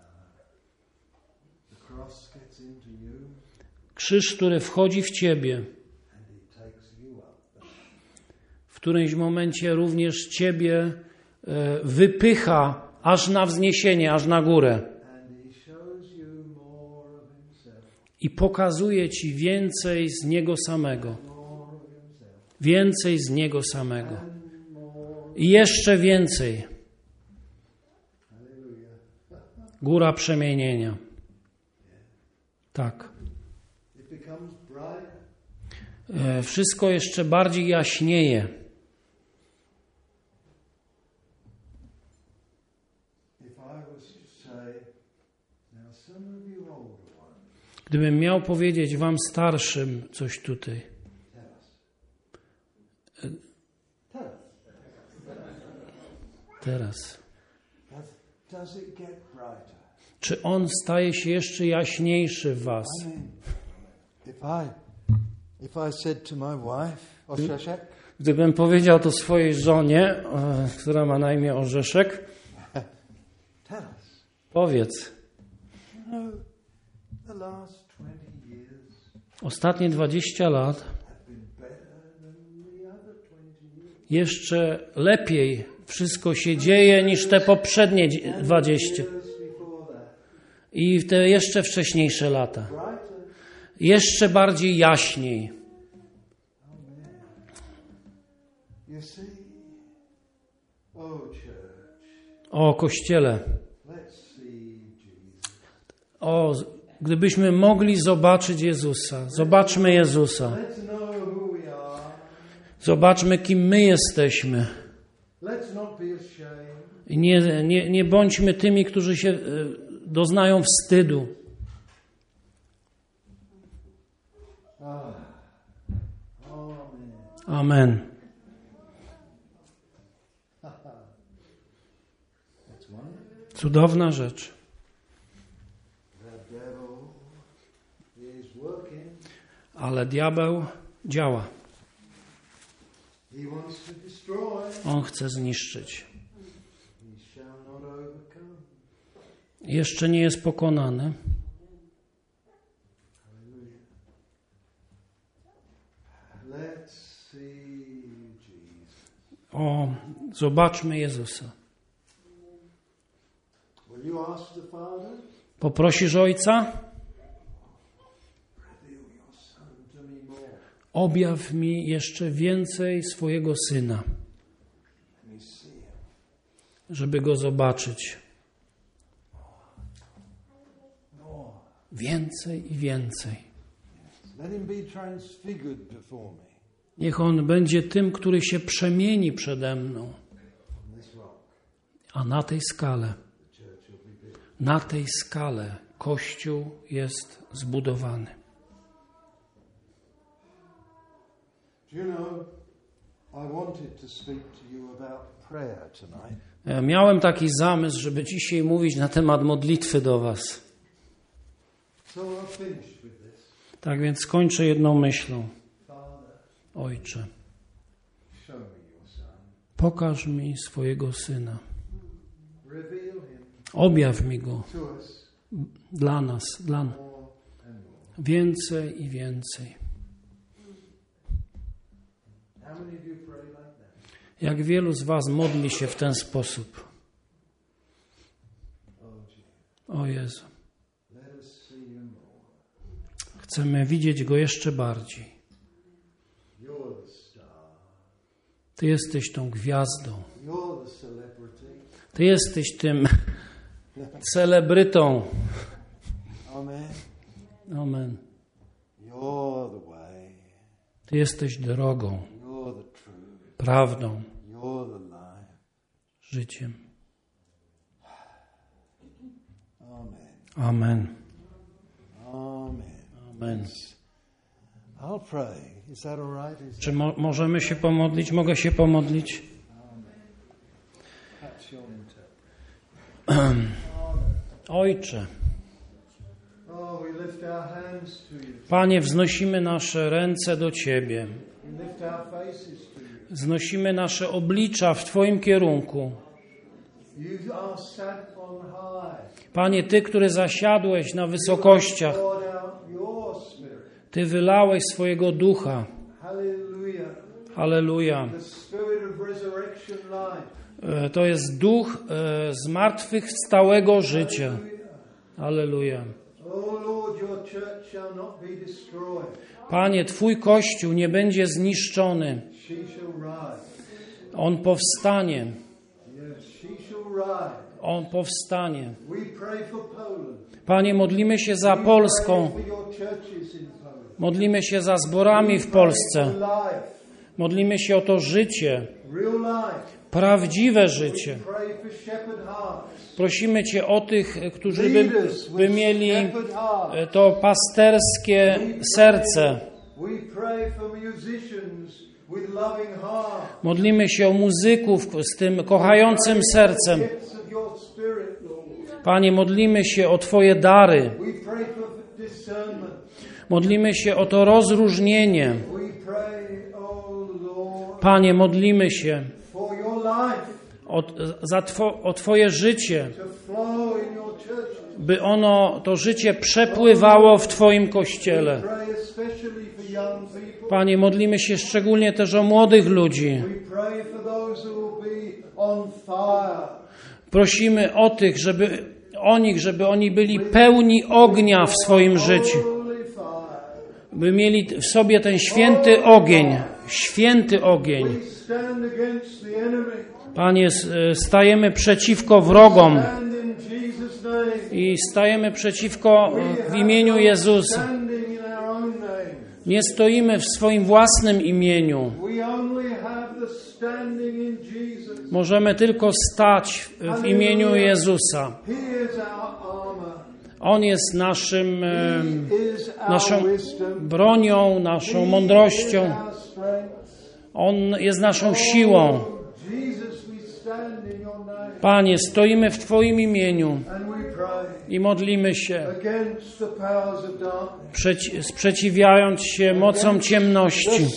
The cross gets into you Krzyż, który wchodzi w ciebie, and he takes you up. w którymś momencie również ciebie wypycha aż na wzniesienie, aż na górę. And he shows you more of himself. I pokazuje ci więcej z Niego samego. More of himself. Więcej z Niego samego. And more. I jeszcze więcej. Hallelujah. Góra przemienienia. Tak. It becomes brighter. Wszystko jeszcze bardziej jaśnieje. If I was to say, now some of you older ones, Gdybym miał powiedzieć wam starszym coś tutaj. tell us. Tell us. Teraz. Does it get brighter? Czy on staje się jeszcze jaśniejszy w was? I mean, if I said to my wife, Osheshek, Gdybym powiedział to swojej żonie, która ma na imię Orzeszek, tell us. powiedz, You know, the last 20 years ostatnie 20 lat have been better than the other 20 years. jeszcze lepiej wszystko się dzieje niż te poprzednie 20 Years before that. i te jeszcze wcześniejsze lata. Brighter. Jeszcze bardziej jaśniej. You see, oh church, O Kościele, let's see Jesus. gdybyśmy mogli zobaczyć Jezusa, zobaczmy Jezusa, Let's know who we are. zobaczmy kim my jesteśmy. Let's not be ashamed. I nie bądźmy tymi, którzy się doznają wstydu. Amen. Amen. That's wonderful. Cudowna rzecz. The devil is working. Ale diabeł działa. He wants to destroy. On chce zniszczyć. He shall not overcome. Jeszcze nie jest pokonany. Hallelujah. Let's see Jesus. Zobaczmy Jezusa. Will you ask the Father? Poprosisz Ojca? Reveal your Son to me more. Objaw mi jeszcze więcej swojego Syna, Let me see him. żeby Go zobaczyć. More. Więcej i więcej. Let him be transfigured before me. Niech On będzie tym, który się przemieni przede mną. On this rock, A na tej skale, the church will be built. na tej skale Kościół jest zbudowany. Do you know, I wanted to speak to you about prayer tonight. Miałem taki zamysł, żeby dzisiaj mówić na temat modlitwy do Was. So I'll finish with this. Tak więc skończę jedną myślą. Father, Ojcze, show me your Son. pokaż mi swojego Syna. Reveal him Objaw mi Go to us dla nas, more and more. Więcej i więcej. Jak wielu z was modli się w ten sposób? O Jezu. Chcemy widzieć Go jeszcze bardziej. Ty jesteś tą gwiazdą. Ty jesteś tym celebrytą. Amen. Ty jesteś drogą, prawdą, życiem. Amen. Amen. Czy możemy się pomodlić? Mogę się pomodlić? Ojcze, Panie, wznosimy nasze ręce do Ciebie. Wznosimy nasze oblicza w Twoim kierunku. Panie, Ty, który zasiadłeś na wysokościach, Ty wylałeś swojego ducha. Halleluja. To jest duch zmartwychwstałego życia. Halleluja. Panie, Twój Kościół nie będzie zniszczony. On powstanie. On powstanie. Panie, modlimy się za Polską. Modlimy się za zborami w Polsce. Modlimy się o to życie. Prawdziwe życie. Prosimy Cię o tych, którzy by mieli to pasterskie serce. Modlimy się o muzyków z tym kochającym sercem. Panie, modlimy się o Twoje dary. Modlimy się o to rozróżnienie. Panie, modlimy się o Twoje życie, by to życie przepływało w Twoim Kościele. Panie, modlimy się szczególnie też o młodych ludzi. Prosimy o tych, żeby oni byli pełni ognia w swoim życiu. By mieli w sobie ten święty ogień. Święty ogień. Panie, stajemy przeciwko wrogom i stajemy przeciwko w imieniu Jezusa. Nie stoimy w swoim własnym imieniu. Możemy tylko stać w imieniu Jezusa. On jest naszą bronią, naszą mądrością. On jest naszą siłą. Panie, stoimy w Twoim imieniu i modlimy się, sprzeciwiając się mocom ciemności,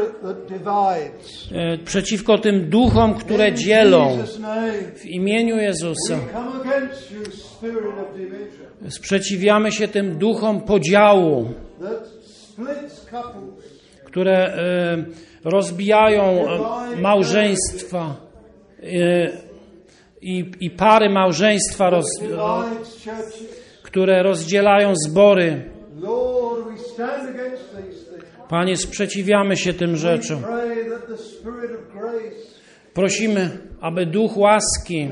przeciwko tym duchom, które dzielą. W imieniu Jezusa sprzeciwiamy się tym duchom podziału, które rozbijają małżeństwa i pary małżeństwa, które rozdzielają zbory. Panie, sprzeciwiamy się tym rzeczom. Prosimy, aby duch łaski,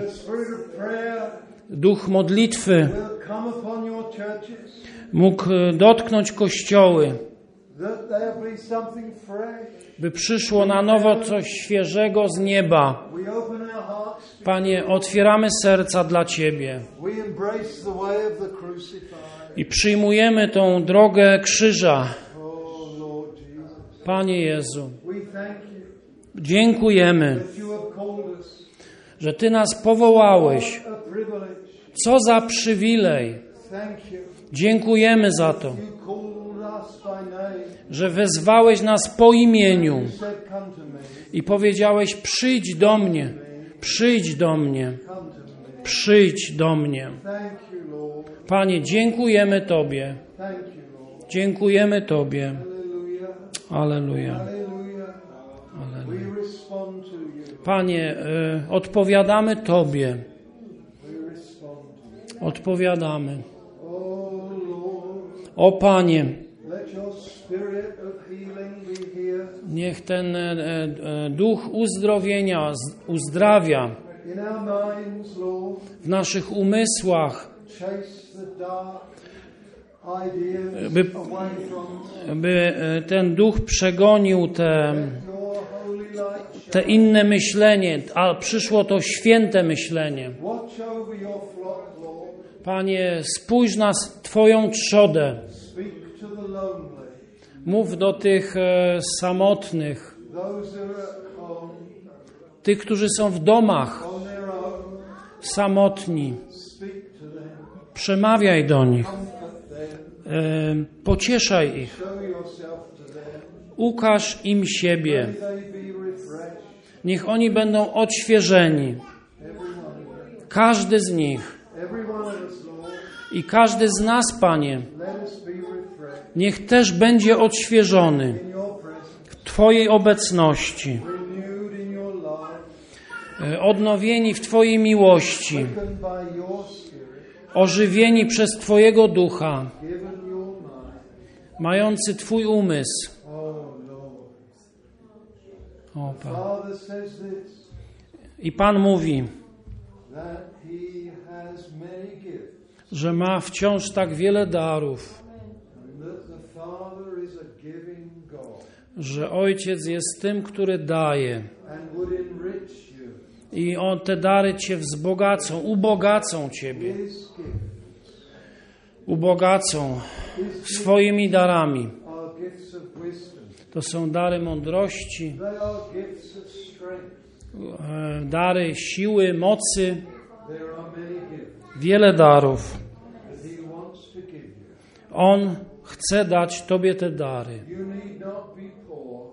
duch modlitwy mógł dotknąć kościoły, by przyszło na nowo coś świeżego z nieba. Panie, otwieramy serca dla Ciebie i przyjmujemy tą drogę krzyża. Panie Jezu, dziękujemy, że Ty nas powołałeś. Co za przywilej. Dziękujemy za to, że wezwałeś nas po imieniu i powiedziałeś: przyjdź do mnie, przyjdź do mnie, przyjdź do mnie. Panie, dziękujemy Tobie. Dziękujemy Tobie. Hallelujah. Alleluja. Hallelujah. Alleluja. We respond to you. Panie, odpowiadamy Tobie. We respond to you. Odpowiadamy. Oh Lord, O Panie, let your spirit of healing be here niech ten duch uzdrowienia uzdrawia in our minds, Lord. w naszych umysłach, Chase the dark ideas by, away from us. by ten duch przegonił Let your holy light te inne myślenie, a przyszło to święte myślenie. watch over your flock, Lord. Panie, spójrz na Twoją trzodę. Speak to the lonely, Mów do tych samotnych, those who are at home, tych, którzy są w domach, on their own. samotni. Speak to them, Przemawiaj do nich, comfort them, pocieszaj ich, show yourself to them. ukaż im siebie. May they be refreshed, Niech oni będą odświeżeni, every one of them. każdy z nich Every one of us, Lord, i każdy z nas, Panie, let us be refreshed niech też będzie odświeżony in your presence, w Twojej obecności, renewed in your life, odnowieni w Twojej miłości, quickened by your spirit, ożywieni przez Twojego ducha, given your mind. mający Twój umysł. Oh Lord. O, Pan. Father says this, I Pan mówi, that he has many gifts, że ma wciąż tak wiele darów, and that the Father is a giving God, że Ojciec jest tym, który daje. and would enrich you. I te dary Cię wzbogacą, ubogacą Ciebie, His gifts, ubogacą his swoimi darami. are gifts of wisdom. To są dary mądrości, They are gifts of strength. dary siły, mocy, There are many gifts wiele darów. that he wants to give you. On chce dać Tobie te dary. You need not be poor,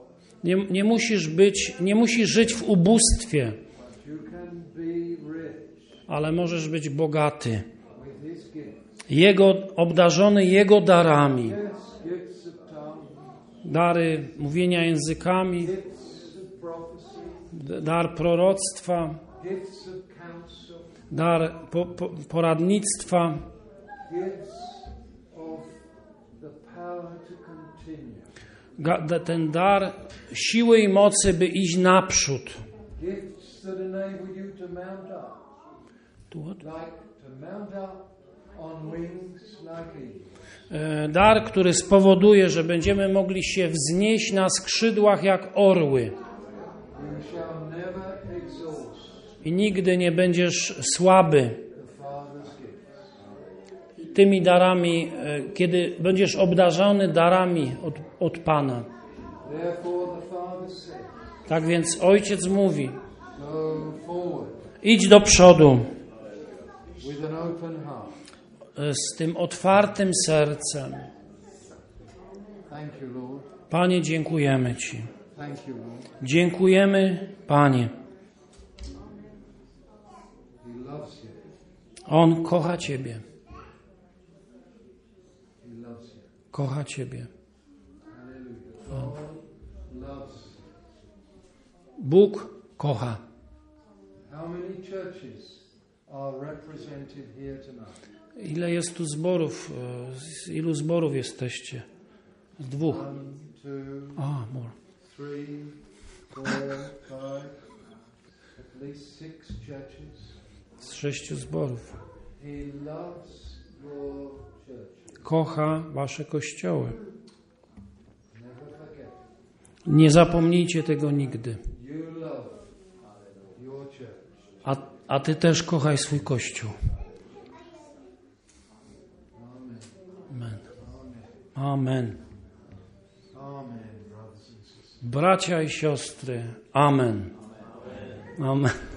Nie musisz żyć w ubóstwie, but you can be rich ale możesz być bogaty. with his gifts. Obdarzony Jego darami. Yes, gifts of tongue, Dary mówienia językami, gifts of prophecy, dar proroctwa, gifts of counsel, dar poradnictwa, gifts of the power to continue, ten dar siły i mocy, by iść naprzód. gifts that enable you to mount up, like to mount up on wings like eagles. Dar, który spowoduje, że będziemy mogli się wznieść na skrzydłach jak orły You shall never exhaust i nigdy nie będziesz słaby the Father's gifts. tymi darami, kiedy będziesz obdarzony darami od Pana. Therefore the Father said, Tak więc Ojciec mówi, go forward idź do przodu with an open heart. z tym otwartym sercem. Thank you, Lord. Panie, dziękujemy Ci. Thank you, Lord. Dziękujemy, Panie. He loves you. On kocha Ciebie. He loves you. Kocha Ciebie. Hallelujah. God loves you. Bóg kocha. How many churches are represented here tonight? Ile jest tu zborów? Z ilu zborów jesteście? Z dwóch. 1, 2, More. 3, 4, 5, at least 6 churches. Z 6 zborów. He loves your church. Kocha wasze kościoły. Never forget. Nie zapomnijcie tego nigdy. You love your church. A ty też kochaj swój kościół. Amen. Amen. Amen. Amen, brothers and sisters. Bracia i siostry. Amen. Amen.